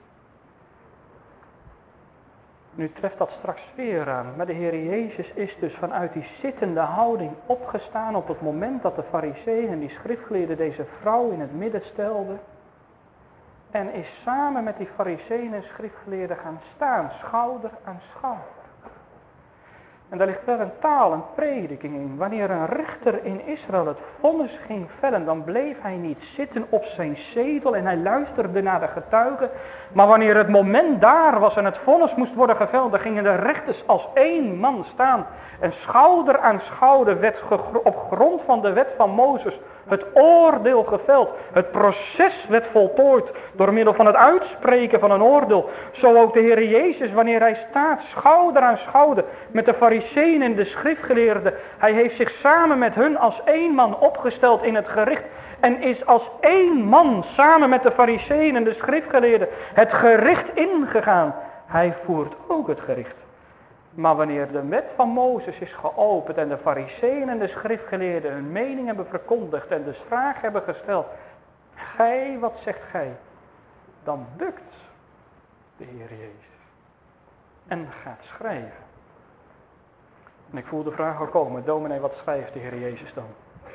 Nu treft dat straks weer aan. Maar de Heer Jezus is dus vanuit die zittende houding opgestaan op het moment dat de fariseeën en die schriftgeleerden deze vrouw in het midden stelden. En is samen met die fariseeën en schriftgeleerden gaan staan, schouder aan schouder. En daar ligt wel een taal, een prediking in. Wanneer een rechter in Israël het vonnis ging vellen, dan bleef hij niet zitten op zijn zetel en hij luisterde naar de getuigen. Maar wanneer het moment daar was en het vonnis moest worden geveld, dan gingen de rechters als één man staan. En schouder aan schouder werd op grond van de wet van Mozes het oordeel geveld. Het proces werd voltooid door middel van het uitspreken van een oordeel. Zo ook de Heer Jezus, wanneer hij staat schouder aan schouder met de fariseeën en de schriftgeleerden. Hij heeft zich samen met hun als één man opgesteld in het gericht. En is als één man samen met de fariseeën en de schriftgeleerden het gericht ingegaan. Hij voert ook het gericht. Maar wanneer de wet van Mozes is geopend en de fariseeën en de schriftgeleerden hun mening hebben verkondigd en de vraag hebben gesteld, gij, wat zegt gij? Dan bukt de Heer Jezus en gaat schrijven. En ik voel de vraag al komen, dominee, wat schrijft de Heer Jezus dan?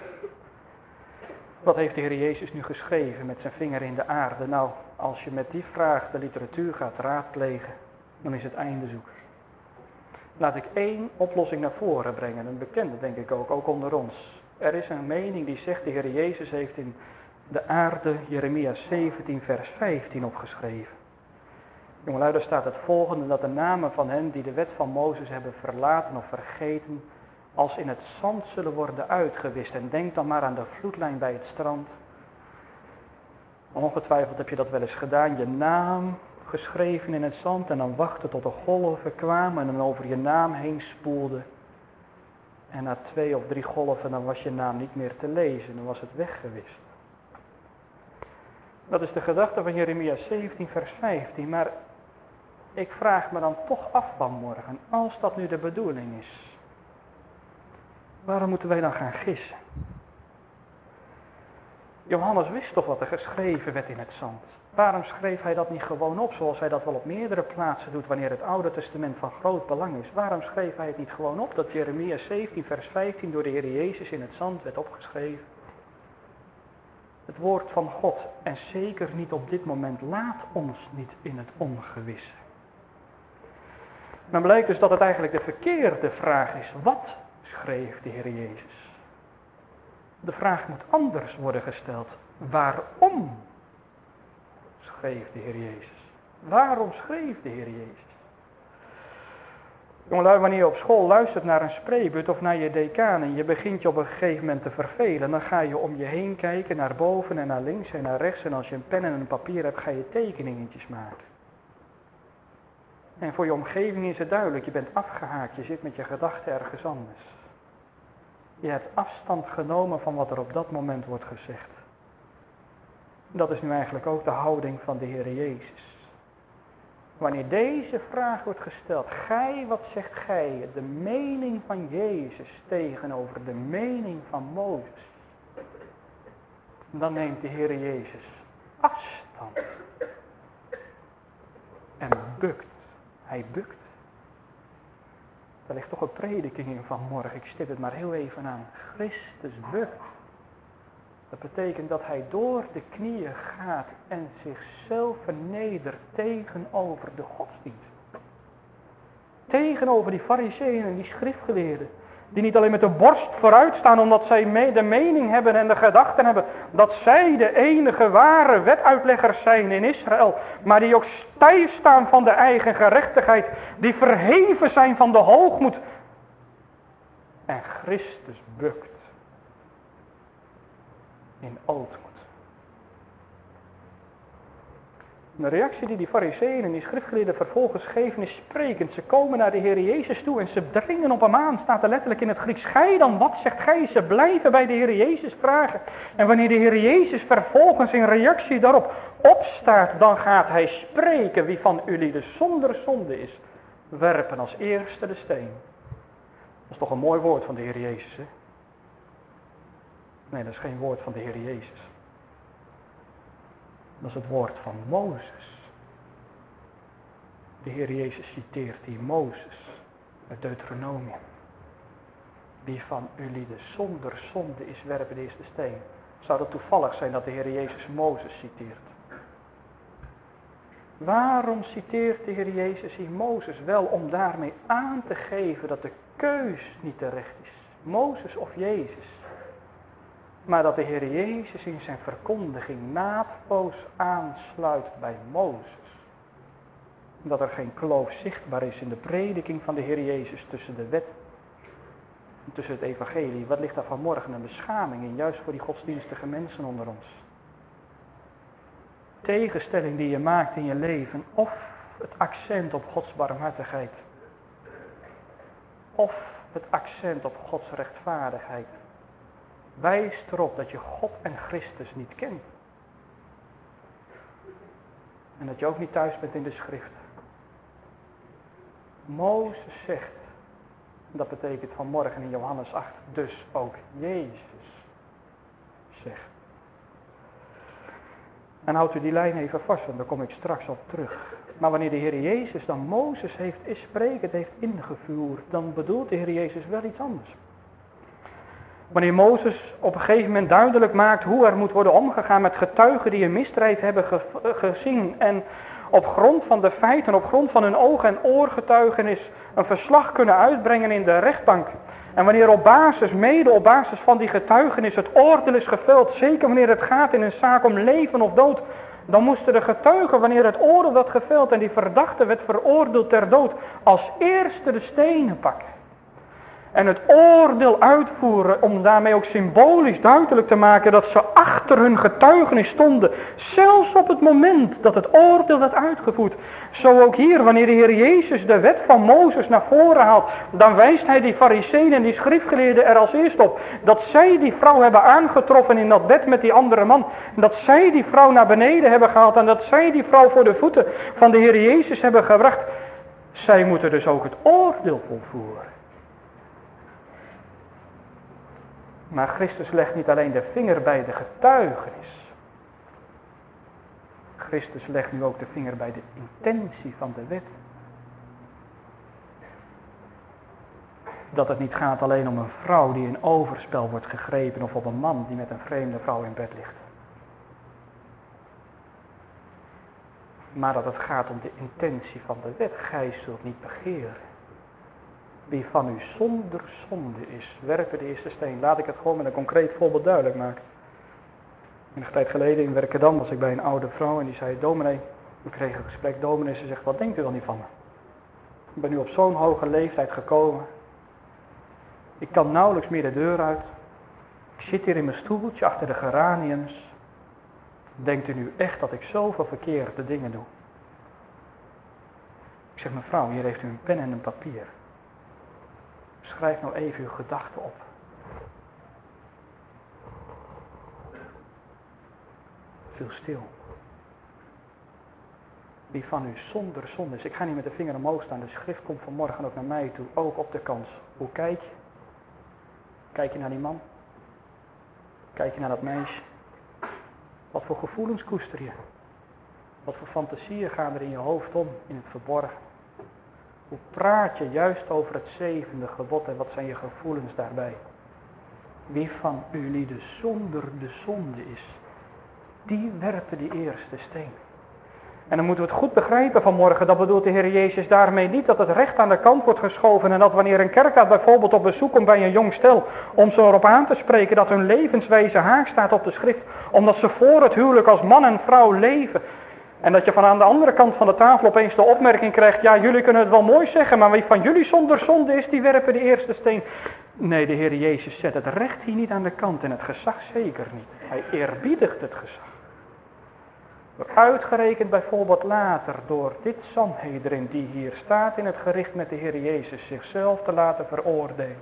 Wat heeft de Heer Jezus nu geschreven met zijn vinger in de aarde? Nou, als je met die vraag de literatuur gaat raadplegen, dan is het einde zoek. Laat ik één oplossing naar voren brengen, een bekende denk ik ook onder ons. Er is een mening die zegt, de Heer Jezus heeft in de aarde Jeremia 17 vers 15 opgeschreven. Jongelui, daar staat het volgende, dat de namen van hen die de wet van Mozes hebben verlaten of vergeten, als in het zand zullen worden uitgewist. En denk dan maar aan de vloedlijn bij het strand. Ongetwijfeld heb je dat wel eens gedaan, je naam geschreven in het zand en dan wachten tot de golven kwamen en dan over je naam heen spoelden. En na 2 of 3 golven dan was je naam niet meer te lezen, dan was het weggewist. Dat is de gedachte van Jeremia 17 vers 15, maar ik vraag me dan toch af vanmorgen, als dat nu de bedoeling is, waarom moeten wij dan gaan gissen? Johannes wist toch wat er geschreven werd in het zand. Waarom schreef hij dat niet gewoon op, zoals hij dat wel op meerdere plaatsen doet wanneer het Oude Testament van groot belang is? Waarom schreef hij het niet gewoon op dat Jeremia 17 vers 15 door de Heer Jezus in het zand werd opgeschreven? Het woord van God, en zeker niet op dit moment, laat ons niet in het ongewisse. Dan blijkt dus dat het eigenlijk de verkeerde vraag is. Wat schreef de Heer Jezus? De vraag moet anders worden gesteld. Waarom schreef de Heer Jezus? Waarom schreef de Heer Jezus? Jongelui, wanneer je op school luistert naar een spreekbeurt of naar je decaan en je begint je op een gegeven moment te vervelen, dan ga je om je heen kijken, naar boven en naar links en naar rechts, en als je een pen en een papier hebt, ga je tekeningetjes maken. En voor je omgeving is het duidelijk, je bent afgehaakt, je zit met je gedachten ergens anders. Je hebt afstand genomen van wat er op dat moment wordt gezegd. Dat is nu eigenlijk ook de houding van de Heer Jezus. Wanneer deze vraag wordt gesteld, gij, wat zegt gij, de mening van Jezus tegenover de mening van Mozes, dan neemt de Heer Jezus afstand en bukt. Hij bukt. Daar ligt toch een prediking in vanmorgen. Ik stip het maar heel even aan. Christus bukt. Dat betekent dat hij door de knieën gaat en zichzelf vernedert tegenover de godsdienst. Tegenover die farizeeën en die schriftgeleerden. Die niet alleen met de borst vooruit staan omdat zij de mening hebben en de gedachten hebben dat zij de enige ware wetuitleggers zijn in Israël. Maar die ook stijf staan van de eigen gerechtigheid. Die verheven zijn van de hoogmoed. En Christus bukt. In ootmoed. De reactie die farizeeën en die schriftgeleerden vervolgens geven is sprekend. Ze komen naar de Heer Jezus toe en ze dringen op hem aan. Staat er letterlijk in het Grieks. Gij dan, wat zegt gij? Ze blijven bij de Heer Jezus vragen. En wanneer de Heer Jezus vervolgens in reactie daarop opstaat, dan gaat hij spreken. Wie van jullie de zonder zonde is, werpen als eerste de steen. Dat is toch een mooi woord van de Heer Jezus, hè? Nee, dat is geen woord van de Heer Jezus. Dat is het woord van Mozes. De Heer Jezus citeert hier Mozes uit Deuteronomium. Wie van jullie de zonder zonde is, werpen de eerste steen. Zou het toevallig zijn dat de Heer Jezus Mozes citeert? Waarom citeert de Heer Jezus hier Mozes? Wel om daarmee aan te geven dat de keus niet terecht is. Mozes of Jezus. Maar dat de Heer Jezus in zijn verkondiging naadloos aansluit bij Mozes. Dat er geen kloof zichtbaar is in de prediking van de Heer Jezus tussen de wet en tussen het evangelie. Wat ligt daar vanmorgen een beschaming in, juist voor die godsdienstige mensen onder ons. Tegenstelling die je maakt in je leven, of het accent op Gods barmhartigheid. Of het accent op Gods rechtvaardigheid. Wijst erop dat je God en Christus niet kent. En dat je ook niet thuis bent in de schrift. Mozes zegt, dat betekent vanmorgen in Johannes 8, dus ook Jezus zegt. En houdt u die lijn even vast, want daar kom ik straks op terug. Maar wanneer de Heer Jezus dan Mozes sprekend heeft ingevoerd, dan bedoelt de Heer Jezus wel iets anders. Wanneer Mozes op een gegeven moment duidelijk maakt hoe er moet worden omgegaan met getuigen die een misdrijf hebben gezien. En op grond van de feiten, op grond van hun oog- en oorgetuigenis een verslag kunnen uitbrengen in de rechtbank. En wanneer mede op basis van die getuigenis het oordeel is geveld, zeker wanneer het gaat in een zaak om leven of dood, dan moesten de getuigen, wanneer het oordeel werd geveld en die verdachte werd veroordeeld ter dood, als eerste de stenen pakken. En het oordeel uitvoeren om daarmee ook symbolisch duidelijk te maken dat ze achter hun getuigenis stonden. Zelfs op het moment dat het oordeel werd uitgevoerd. Zo ook hier, wanneer de Heer Jezus de wet van Mozes naar voren haalt. Dan wijst hij die farizeeën en die schriftgeleerden er als eerst op. Dat zij die vrouw hebben aangetroffen in dat bed met die andere man. Dat zij die vrouw naar beneden hebben gehaald. En dat zij die vrouw voor de voeten van de Heer Jezus hebben gebracht. Zij moeten dus ook het oordeel volvoeren. Maar Christus legt niet alleen de vinger bij de getuigenis. Christus legt nu ook de vinger bij de intentie van de wet. Dat het niet gaat alleen om een vrouw die in overspel wordt gegrepen of om een man die met een vreemde vrouw in bed ligt. Maar dat het gaat om de intentie van de wet. Gij zult niet begeren. Wie van u zonder zonde is, werpen de eerste steen. Laat ik het gewoon met een concreet voorbeeld duidelijk maken. Een tijd geleden in Werkendam was ik bij een oude vrouw en die zei, dominee, we kregen een gesprek, dominee, ze zegt, wat denkt u dan niet van me? Ik ben nu op zo'n hoge leeftijd gekomen. Ik kan nauwelijks meer de deur uit. Ik zit hier in mijn stoeltje achter de geraniums. Denkt u nu echt dat ik zoveel verkeerde dingen doe? Ik zeg, mevrouw, hier heeft u een pen en een papier. Schrijf nou even uw gedachten op. Viel stil. Wie van u zonder zonde is. Ik ga niet met de vinger omhoog staan. De schrift komt vanmorgen ook naar mij toe. Ook op de kans. Hoe kijk je? Kijk je naar die man? Kijk je naar dat meisje? Wat voor gevoelens koester je? Wat voor fantasieën gaan er in je hoofd om, in het verborgen? Hoe praat je juist over het zevende gebod en wat zijn je gevoelens daarbij? Wie van u lieden zonder de zonde is, die werpen die eerste steen. En dan moeten we het goed begrijpen vanmorgen. Dat bedoelt de Heer Jezus daarmee niet dat het recht aan de kant wordt geschoven. En dat wanneer een kerkraad bijvoorbeeld op bezoek komt bij een jong stel. Om ze erop aan te spreken dat hun levenswijze haak staat op de schrift. Omdat ze voor het huwelijk als man en vrouw leven. En dat je van aan de andere kant van de tafel opeens de opmerking krijgt. Ja, jullie kunnen het wel mooi zeggen. Maar wie van jullie zonder zonde is, die werpen de eerste steen. Nee, de Heer Jezus zet het recht hier niet aan de kant. En het gezag zeker niet. Hij eerbiedigt het gezag. Uitgerekend bijvoorbeeld later door dit Sanhedrin die hier staat in het gericht met de Heer Jezus zichzelf te laten veroordelen.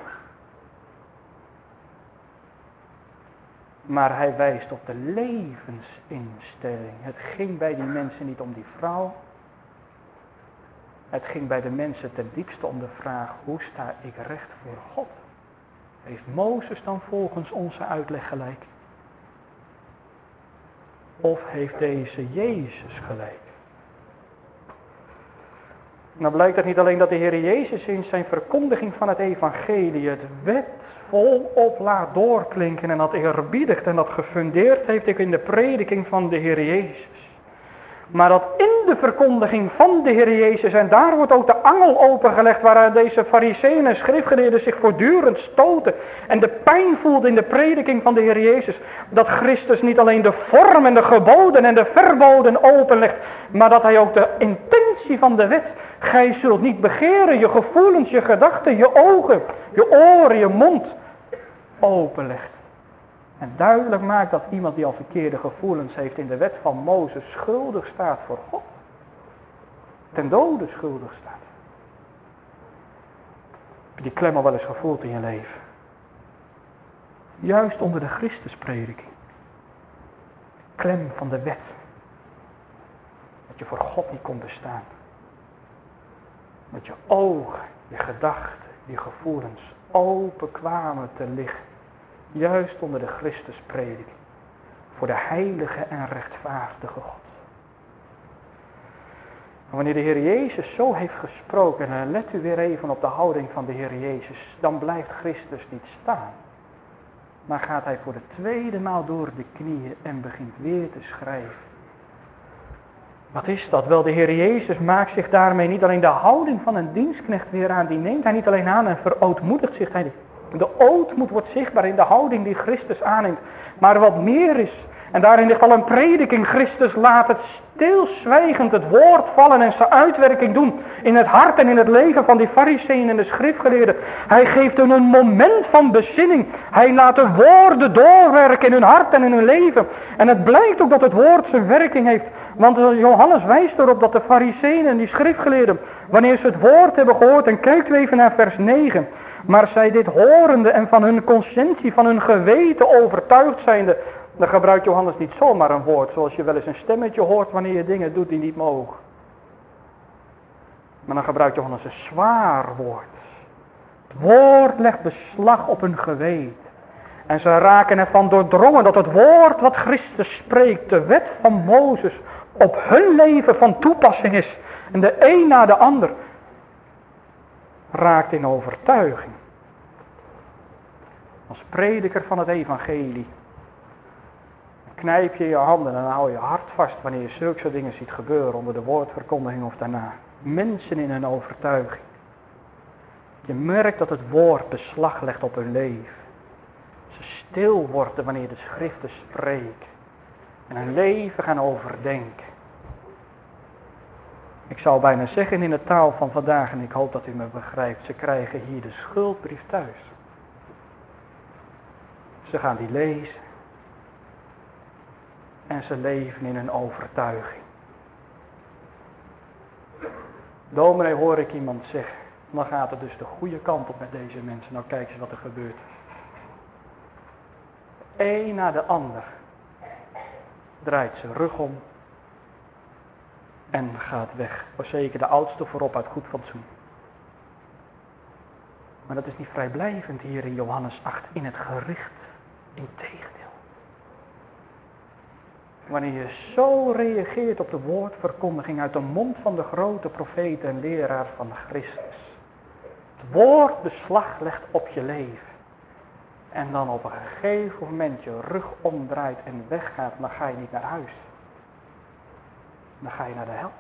Maar hij wijst op de levensinstelling. Het ging bij die mensen niet om die vrouw. Het ging bij de mensen ten diepste om de vraag, hoe sta ik recht voor God? Heeft Mozes dan volgens onze uitleg gelijk? Of heeft deze Jezus gelijk? Nou blijkt het niet alleen dat de Heer Jezus in zijn verkondiging van het evangelie het wet volop laat doorklinken en dat eerbiedigt en dat gefundeerd heeft in de prediking van de Heer Jezus. Maar dat in de verkondiging van de Heer Jezus, en daar wordt ook de angel opengelegd waar deze fariseeën en schriftgeleerden zich voortdurend stoten en de pijn voelden in de prediking van de Heer Jezus. Dat Christus niet alleen de vorm en de geboden en de verboden openlegt, maar dat hij ook de intentie van de wet, gij zult niet begeren, je gevoelens, je gedachten, je ogen, je oren, je mond openlegt. En duidelijk maakt dat iemand die al verkeerde gevoelens heeft in de wet van Mozes schuldig staat voor God. Ten dode schuldig staat. Heb je die klem al wel eens gevoeld in je leven? Juist onder de Christusprediking. Klem van de wet. Dat je voor God niet kon bestaan. Dat je ogen, je gedachten, je gevoelens open kwamen te liggen. Juist onder de Christusprediking. Voor de heilige en rechtvaardige God. En wanneer de Heer Jezus zo heeft gesproken, en let u weer even op de houding van de Heer Jezus, dan blijft Christus niet staan. Maar gaat hij voor de tweede maal door de knieën en begint weer te schrijven. Wat is dat? Wel, de Heer Jezus maakt zich daarmee niet alleen de houding van een dienstknecht weer aan. Die neemt hij niet alleen aan en verootmoedigt zich. De ootmoed wordt zichtbaar in de houding die Christus aanneemt. Maar wat meer is, en daarin ligt al een prediking, Christus laat het stilzwijgend het woord vallen en zijn uitwerking doen in het hart en in het leven van die fariseeën en de schriftgeleerden. Hij geeft hun een moment van bezinning. Hij laat de woorden doorwerken in hun hart en in hun leven. En het blijkt ook dat het woord zijn werking heeft. Want Johannes wijst erop dat de fariseeën en die schriftgeleerden, wanneer ze het woord hebben gehoord, en kijkt u even naar vers 9... Maar zij dit horende en van hun conscientie, van hun geweten overtuigd zijnde. Dan gebruikt Johannes niet zomaar een woord. Zoals je wel eens een stemmetje hoort wanneer je dingen doet die niet mogen. Maar dan gebruikt Johannes een zwaar woord. Het woord legt beslag op hun geweten. En ze raken ervan doordrongen dat het woord wat Christus spreekt, de wet van Mozes, op hun leven van toepassing is. En de een na de ander raakt in overtuiging. Als prediker van het evangelie knijp je je handen en hou je hart vast wanneer je zulke dingen ziet gebeuren onder de woordverkondiging of daarna. Mensen in hun overtuiging. Je merkt dat het woord beslag legt op hun leven. Ze stil worden wanneer de schriften spreken. En hun leven gaan overdenken. Ik zou bijna zeggen in de taal van vandaag, en ik hoop dat u me begrijpt, ze krijgen hier de schuldbrief thuis. Ze gaan die lezen. En ze leven in hun overtuiging. Dominee, hoor ik iemand zeggen, dan gaat het dus de goede kant op met deze mensen. Nou kijk eens wat er gebeurt. Eén na de ander draait zijn rug om en gaat weg. Zeker de oudste voorop uit goed fatsoen. Maar dat is niet vrijblijvend hier in Johannes 8 in het gericht. Integendeel. Wanneer je zo reageert op de woordverkondiging uit de mond van de grote profeet en leraar van Christus. Het woord beslag legt op je leven. En dan op een gegeven moment je rug omdraait en weggaat, dan ga je niet naar huis. Dan ga je naar de hel.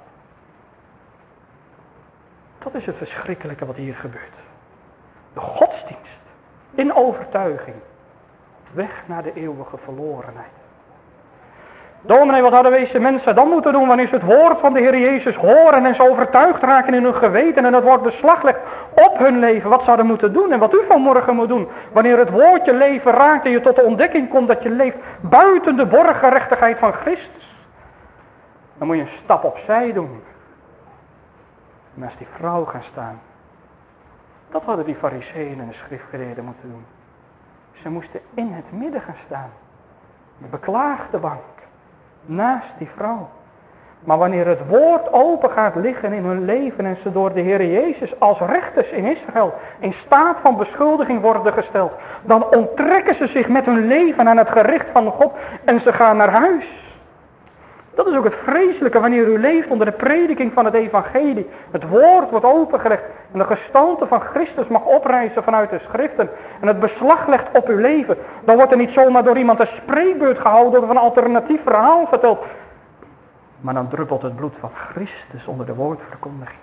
Dat is het verschrikkelijke wat hier gebeurt. De godsdienst, in overtuiging, op weg naar de eeuwige verlorenheid. Dominee, wat hadden deze mensen dan moeten doen wanneer ze het woord van de Heer Jezus horen en ze overtuigd raken in hun geweten en het woord beslag legt op hun leven. Wat ze hadden moeten doen en wat u vanmorgen moet doen. Wanneer het woord je leven raakt en je tot de ontdekking komt dat je leeft buiten de borggerechtigheid van Christus. Dan moet je een stap opzij doen. En naast die vrouw gaan staan. Dat hadden die fariseeën en de schriftgeleerden moeten doen. Ze moesten in het midden gaan staan. De beklaagde bank. Naast die vrouw. Maar wanneer het woord open gaat liggen in hun leven en ze door de Heer Jezus als rechters in Israël in staat van beschuldiging worden gesteld, dan onttrekken ze zich met hun leven aan het gericht van God en ze gaan naar huis. Dat is ook het vreselijke wanneer u leeft onder de prediking van het evangelie. Het woord wordt opengelegd en de gestalte van Christus mag oprijzen vanuit de schriften. En het beslag legt op uw leven. Dan wordt er niet zomaar door iemand een spreekbeurt gehouden of een alternatief verhaal verteld. Maar dan druppelt het bloed van Christus onder de woordverkondiging.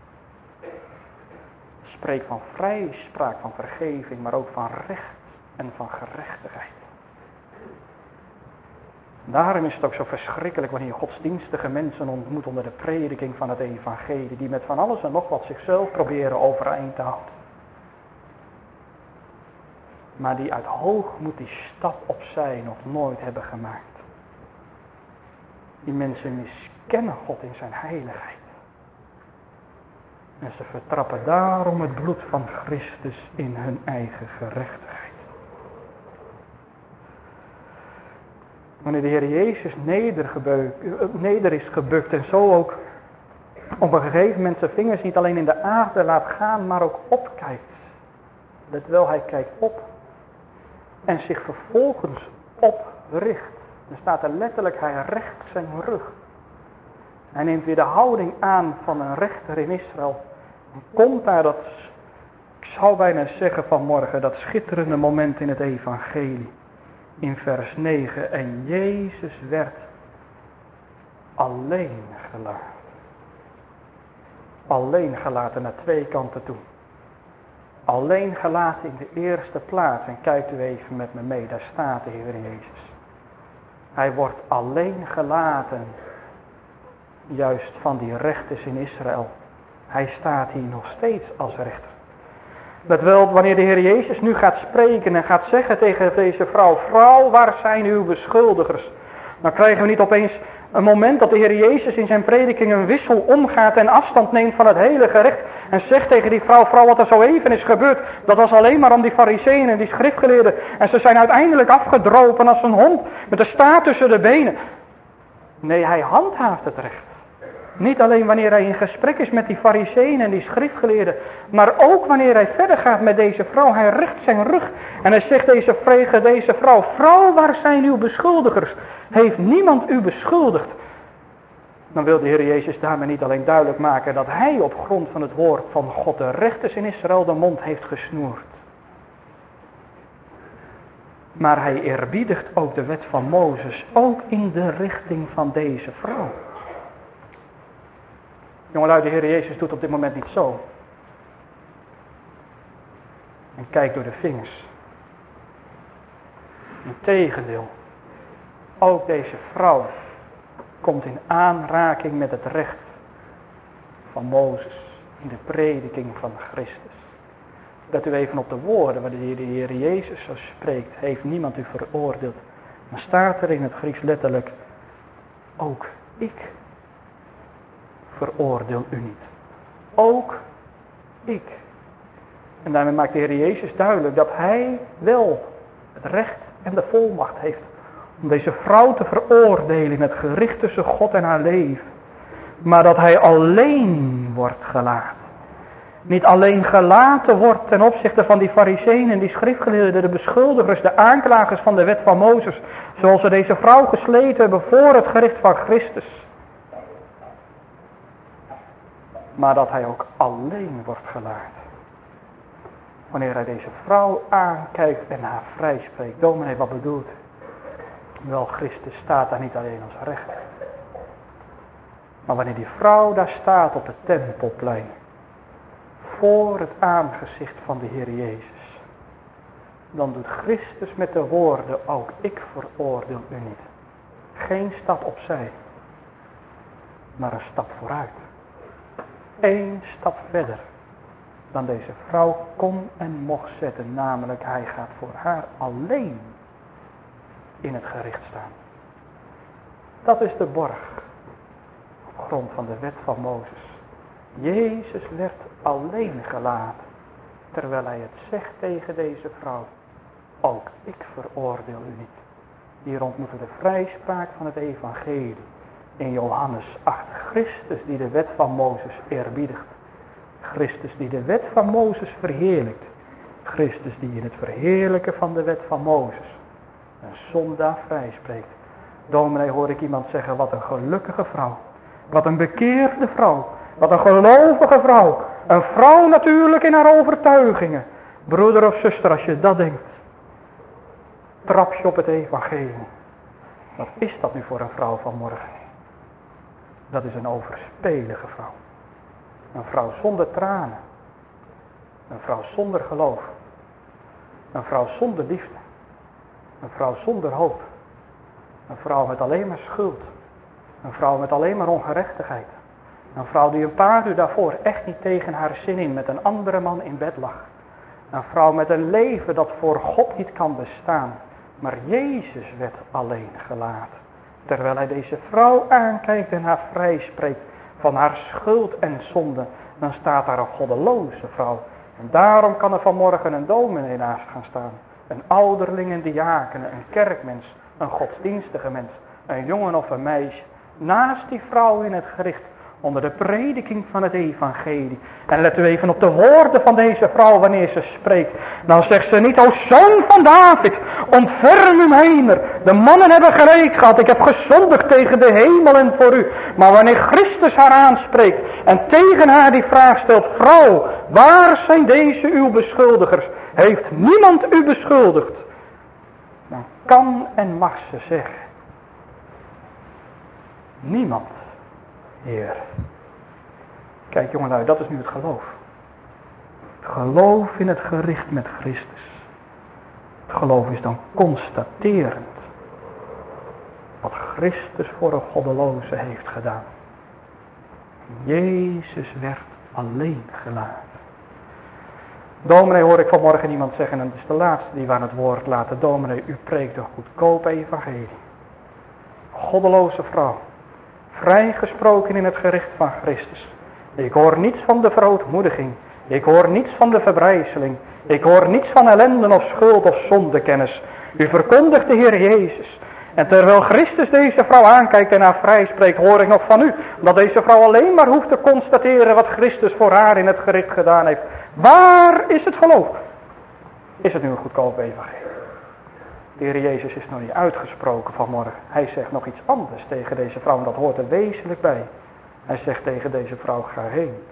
Spreek van vrijspraak, van vergeving, maar ook van recht en van gerechtigheid. Daarom is het ook zo verschrikkelijk wanneer je godsdienstige mensen ontmoet onder de prediking van het evangelie, die met van alles en nog wat zichzelf proberen overeind te houden. Maar die uit hoogmoed die stap opzij nog nooit hebben gemaakt. Die mensen miskennen God in zijn heiligheid. En ze vertrappen daarom het bloed van Christus in hun eigen gerechtigheid. Wanneer de Heer Jezus neder is gebukt en zo ook op een gegeven moment zijn vingers niet alleen in de aarde laat gaan, maar ook opkijkt. Let wel, hij kijkt op en zich vervolgens opricht. Dan staat er letterlijk, hij recht zijn rug. Hij neemt weer de houding aan van een rechter in Israël. En komt daar dat, ik zou bijna zeggen vanmorgen, dat schitterende moment in het evangelie. In vers 9, en Jezus werd alleen gelaten. Alleen gelaten naar twee kanten toe. Alleen gelaten in de eerste plaats. En kijkt u even met me mee, daar staat de Heer Jezus. Hij wordt alleen gelaten. Juist van die rechters in Israël. Hij staat hier nog steeds als rechter. Dat wel, wanneer de Heer Jezus nu gaat spreken en gaat zeggen tegen deze vrouw, vrouw, waar zijn uw beschuldigers? Dan krijgen we niet opeens een moment dat de Heer Jezus in zijn prediking een wissel omgaat en afstand neemt van het hele gerecht. En zegt tegen die vrouw, vrouw, wat er zo even is gebeurd, dat was alleen maar om die fariseeën en die schriftgeleerden. En ze zijn uiteindelijk afgedropen als een hond met de staart tussen de benen. Nee, hij handhaaft het recht. Niet alleen wanneer hij in gesprek is met die farizeeën en die schriftgeleerden, maar ook wanneer hij verder gaat met deze vrouw. Hij richt zijn rug en hij zegt deze vrouw, vrouw, waar zijn uw beschuldigers? Heeft niemand u beschuldigd? Dan wil de Heer Jezus daarmee niet alleen duidelijk maken dat hij op grond van het woord van God de rechters in Israël de mond heeft gesnoerd. Maar hij eerbiedigt ook de wet van Mozes, ook in de richting van deze vrouw. Jongelui, de Heer Jezus doet op dit moment niet zo. En kijkt door de vingers. Integendeel, ook deze vrouw komt in aanraking met het recht van Mozes in de prediking van Christus. Let u even op de woorden wanneer de Heer Jezus zo spreekt. Heeft niemand u veroordeeld. Dan staat er in het Grieks letterlijk, ook ik veroordeel u niet. Ook ik. En daarmee maakt de Heer Jezus duidelijk dat hij wel het recht en de volmacht heeft om deze vrouw te veroordelen in het gericht tussen God en haar leven. Maar dat hij alleen wordt gelaten. Niet alleen gelaten wordt ten opzichte van die farizeeën en die schriftgeleerden, de beschuldigers, de aanklagers van de wet van Mozes. Zoals ze deze vrouw gesleten hebben voor het gericht van Christus. Maar dat hij ook alleen wordt gelaten. Wanneer hij deze vrouw aankijkt en haar vrijspreekt. Dominee, wat bedoelt u? Wel, Christus staat daar niet alleen als rechter. Maar wanneer die vrouw daar staat op het tempelplein. Voor het aangezicht van de Heer Jezus. Dan doet Christus met de woorden, ook ik veroordeel u niet. Geen stap opzij. Maar een stap vooruit. 1 stap verder dan deze vrouw kon en mocht zetten. Namelijk, hij gaat voor haar alleen in het gericht staan. Dat is de borg op grond van de wet van Mozes. Jezus werd alleen gelaten, terwijl hij het zegt tegen deze vrouw. Ook ik veroordeel u niet. Hier ontmoeten we de vrijspraak van het evangelie. In Johannes 8, Christus die de wet van Mozes eerbiedigt. Christus die de wet van Mozes verheerlijkt. Christus die in het verheerlijken van de wet van Mozes een zondaar vrijspreekt. Dominee, hoor ik iemand zeggen, wat een gelukkige vrouw. Wat een bekeerde vrouw. Wat een gelovige vrouw. Een vrouw natuurlijk in haar overtuigingen. Broeder of zuster, als je dat denkt. Trap je op het evangelie. Wat is dat nu voor een vrouw van morgen? Dat is een overspelige vrouw. Een vrouw zonder tranen. Een vrouw zonder geloof. Een vrouw zonder liefde. Een vrouw zonder hoop. Een vrouw met alleen maar schuld. Een vrouw met alleen maar ongerechtigheid. Een vrouw die een paar uur daarvoor echt niet tegen haar zin in met een andere man in bed lag. Een vrouw met een leven dat voor God niet kan bestaan. Maar Jezus werd alleen gelaten. Terwijl hij deze vrouw aankijkt en haar vrijspreekt van haar schuld en zonde. Dan staat daar een goddeloze vrouw. En daarom kan er vanmorgen een dominee naast gaan staan. Een ouderling, een diaken, een kerkmens, een godsdienstige mens. Een jongen of een meisje. Naast die vrouw in het gericht. Onder de prediking van het evangelie. En let u even op de woorden van deze vrouw wanneer ze spreekt. Dan zegt ze niet, o zoon van David, ontferm u mijner. De mannen hebben gelijk gehad, ik heb gezondigd tegen de hemel en voor u. Maar wanneer Christus haar aanspreekt en tegen haar die vraag stelt, vrouw, waar zijn deze uw beschuldigers? Heeft niemand u beschuldigd? Dan kan en mag ze zeggen, niemand. Heer. Kijk jongelui, dat is nu het geloof. Het geloof in het gericht met Christus. Het geloof is dan constaterend. Wat Christus voor een goddeloze heeft gedaan. Jezus werd alleen gelaten. Dominee, hoor ik vanmorgen iemand zeggen, en het is de laatste die we aan het woord laten. Dominee, u preekt een goedkoop evangelie. Goddeloze vrouw. Vrijgesproken in het gericht van Christus. Ik hoor niets van de verootmoediging. Ik hoor niets van de verbrijzeling. Ik hoor niets van ellende of schuld of zondekennis. U verkondigt de Heer Jezus. En terwijl Christus deze vrouw aankijkt en haar vrijspreekt, hoor ik nog van u dat deze vrouw alleen maar hoeft te constateren wat Christus voor haar in het gericht gedaan heeft. Waar is het geloof? Is het nu een goedkoop evangelie? De Heer Jezus is nog niet uitgesproken vanmorgen. Hij zegt nog iets anders tegen deze vrouw en dat hoort er wezenlijk bij. Hij zegt tegen deze vrouw, ga heen.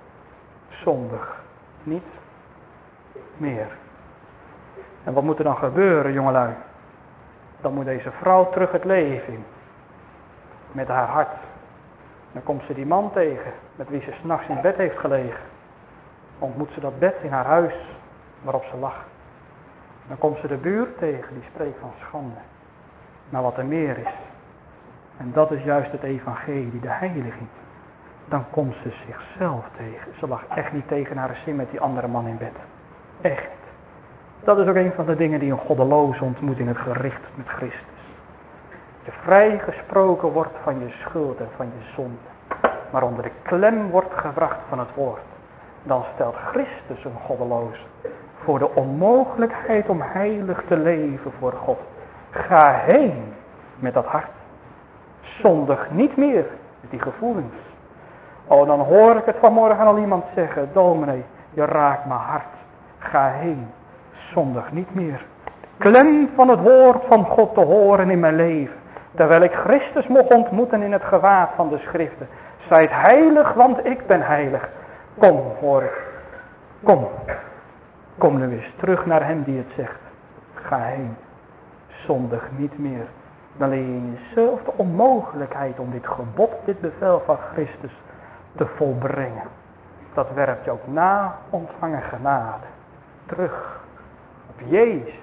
Zondig niet meer. En wat moet er dan gebeuren, jongelui? Dan moet deze vrouw terug het leven in. Met haar hart. Dan komt ze die man tegen, met wie ze 's nachts in bed heeft gelegen. Ontmoet ze dat bed in haar huis, waarop ze lag. Dan komt ze de buurt tegen, die spreekt van schande. Maar wat er meer is, en dat is juist het evangelie, de heiliging. Dan komt ze zichzelf tegen. Ze lag echt niet tegen haar zin met die andere man in bed. Echt. Dat is ook een van de dingen die een goddeloze ontmoet in het gericht met Christus. Je vrijgesproken wordt van je schuld en van je zonde. Maar onder de klem wordt gebracht van het woord. Dan stelt Christus een goddeloze voor de onmogelijkheid om heilig te leven voor God. Ga heen met dat hart. Zondig niet meer met die gevoelens. Oh, dan hoor ik het vanmorgen al iemand zeggen, dominee, je raakt mijn hart. Ga heen. Zondig niet meer. Klem van het woord van God te horen in mijn leven. Terwijl ik Christus mocht ontmoeten in het gewaad van de schriften. Zijt heilig, want ik ben heilig. Kom, hoor ik. Kom. Kom nu eens terug naar hem die het zegt. Ga heen. Zondig niet meer. Dan leer je in jezelf de onmogelijkheid om dit gebod, dit bevel van Christus te volbrengen. Dat werpt je ook na ontvangen genade. Terug op Jezus.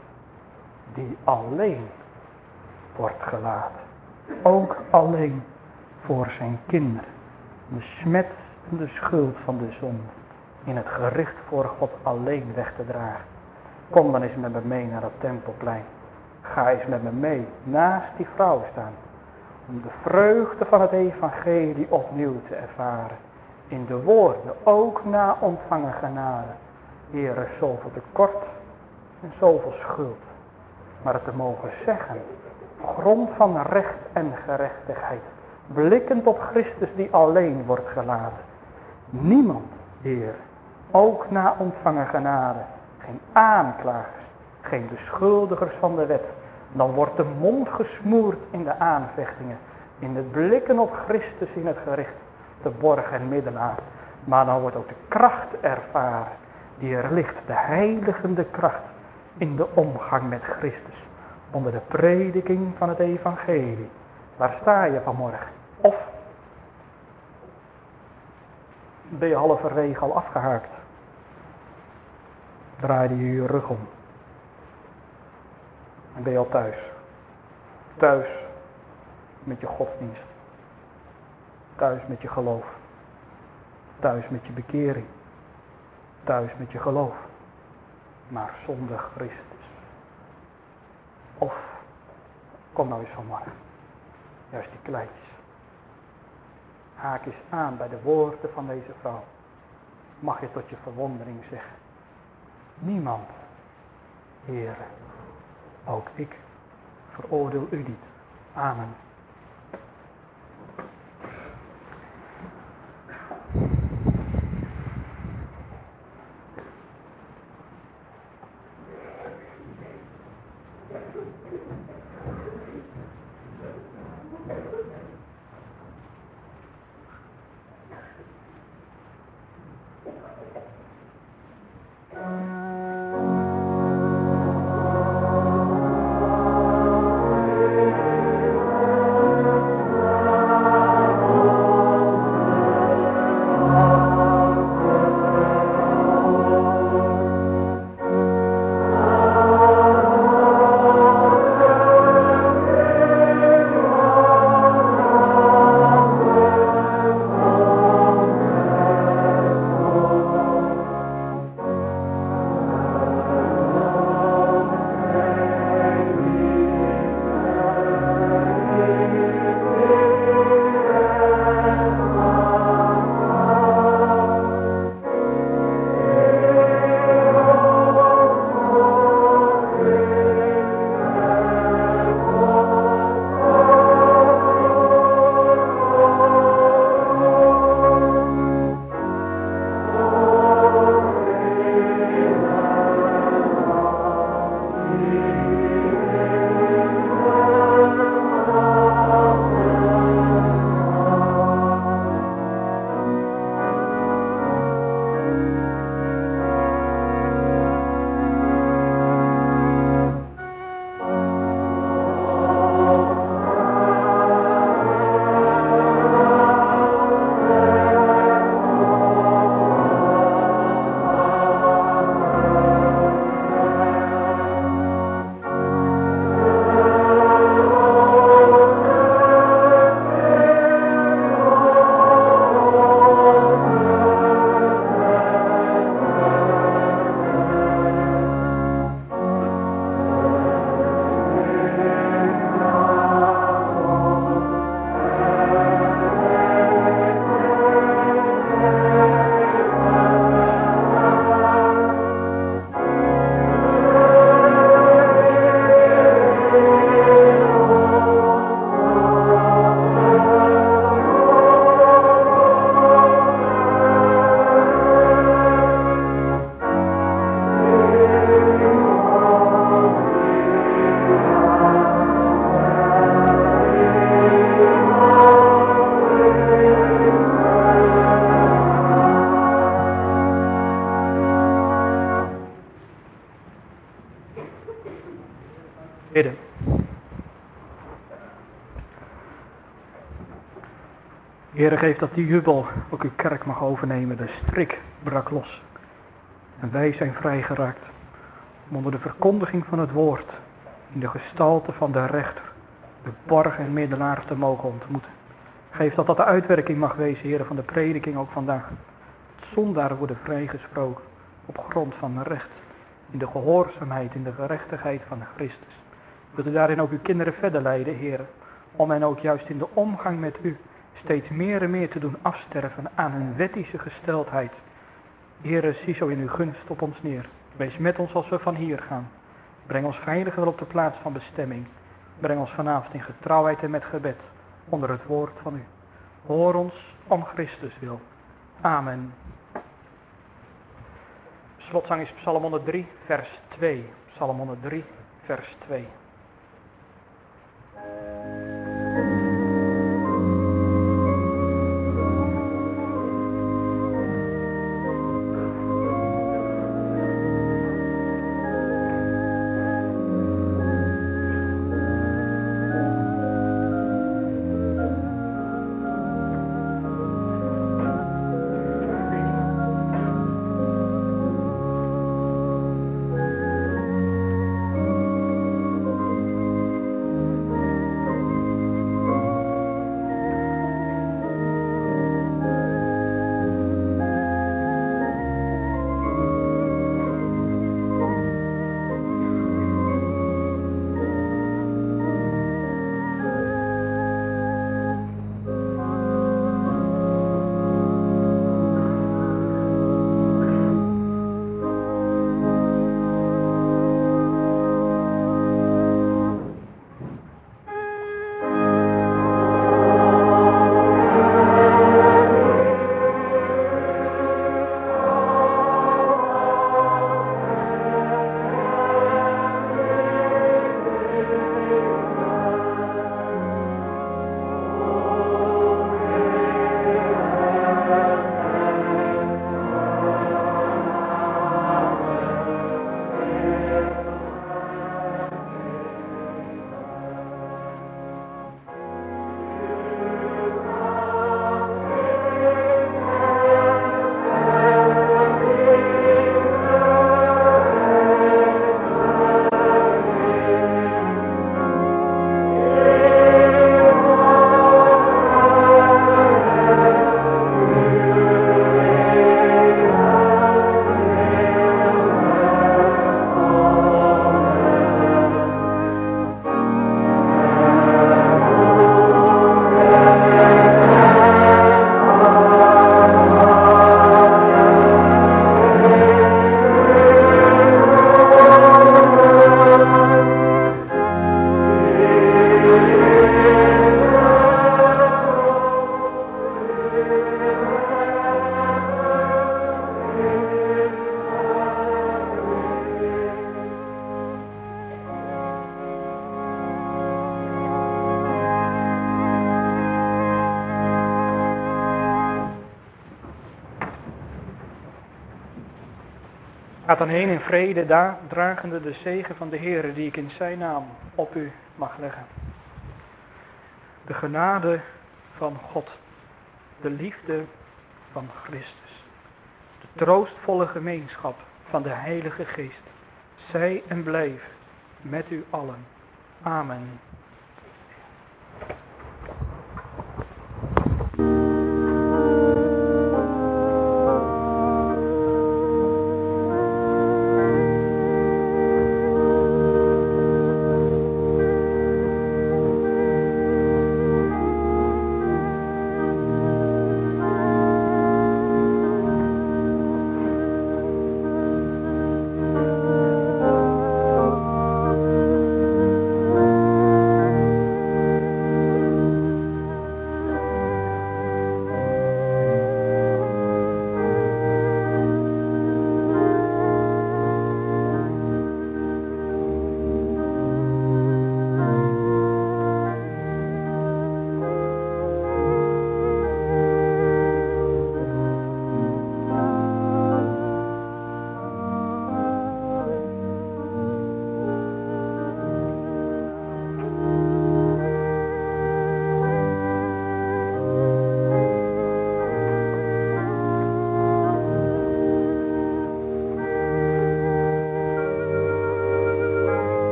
Die alleen wordt gelaten. Ook alleen voor zijn kinderen. De smet en de schuld van de zonde. In het gericht voor God alleen weg te dragen. Kom dan eens met me mee naar dat tempelplein. Ga eens met me mee naast die vrouw staan. Om de vreugde van het evangelie opnieuw te ervaren. In de woorden, ook na ontvangen genade. Heere, zoveel tekort en zoveel schuld. Maar het te mogen zeggen, op grond van recht en gerechtigheid. Blikkend op Christus die alleen wordt gelaten. Niemand, Heer, ook na ontvangen genade. Geen aanklagers, geen beschuldigers van de wet. Dan wordt de mond gesmoord in de aanvechtingen. In het blikken op Christus in het gericht. De borg en middelaar. Maar dan wordt ook de kracht ervaren. Die er ligt, de heiligende kracht. In de omgang met Christus. Onder de prediking van het evangelie. Waar sta je vanmorgen? Of ben je halverwege al afgehaakt? Draaide je je rug om. En ben je al thuis. Thuis met je godsdienst. Thuis met je geloof. Thuis met je bekering. Thuis met je geloof. Maar zonder Christus. Of, kom nou eens vanmorgen. Juist die kleintjes. Haak eens aan bij de woorden van deze vrouw. Mag je tot je verwondering zeggen. Niemand, Heere, ook ik, veroordeel u niet. Amen. Heere, geef dat die jubel ook uw kerk mag overnemen. De strik brak los. En wij zijn vrijgeraakt om onder de verkondiging van het woord in de gestalte van de rechter de borg en middelaar te mogen ontmoeten. Geef dat de uitwerking mag wezen, Heere, van de prediking ook vandaag. Dat zondaren worden vrijgesproken op grond van recht, in de gehoorzaamheid, in de gerechtigheid van Christus. Wilt u daarin ook uw kinderen verder leiden, Heere, om hen ook juist in de omgang met u steeds meer en meer te doen afsterven aan hun wettische gesteldheid. Heere, zie zo in uw gunst op ons neer. Wees met ons als we van hier gaan. Breng ons veilig weer op de plaats van bestemming. Breng ons vanavond in getrouwheid en met gebed onder het woord van u. Hoor ons om Christus wil. Amen. Slotzang is Psalm 103, vers 2. Psalm 103, vers 2. Gaat dan heen in vrede, dragende de zegen van de Heere, die ik in zijn naam op u mag leggen. De genade van God, de liefde van Christus, de troostvolle gemeenschap van de Heilige Geest, zij en blijf met u allen. Amen.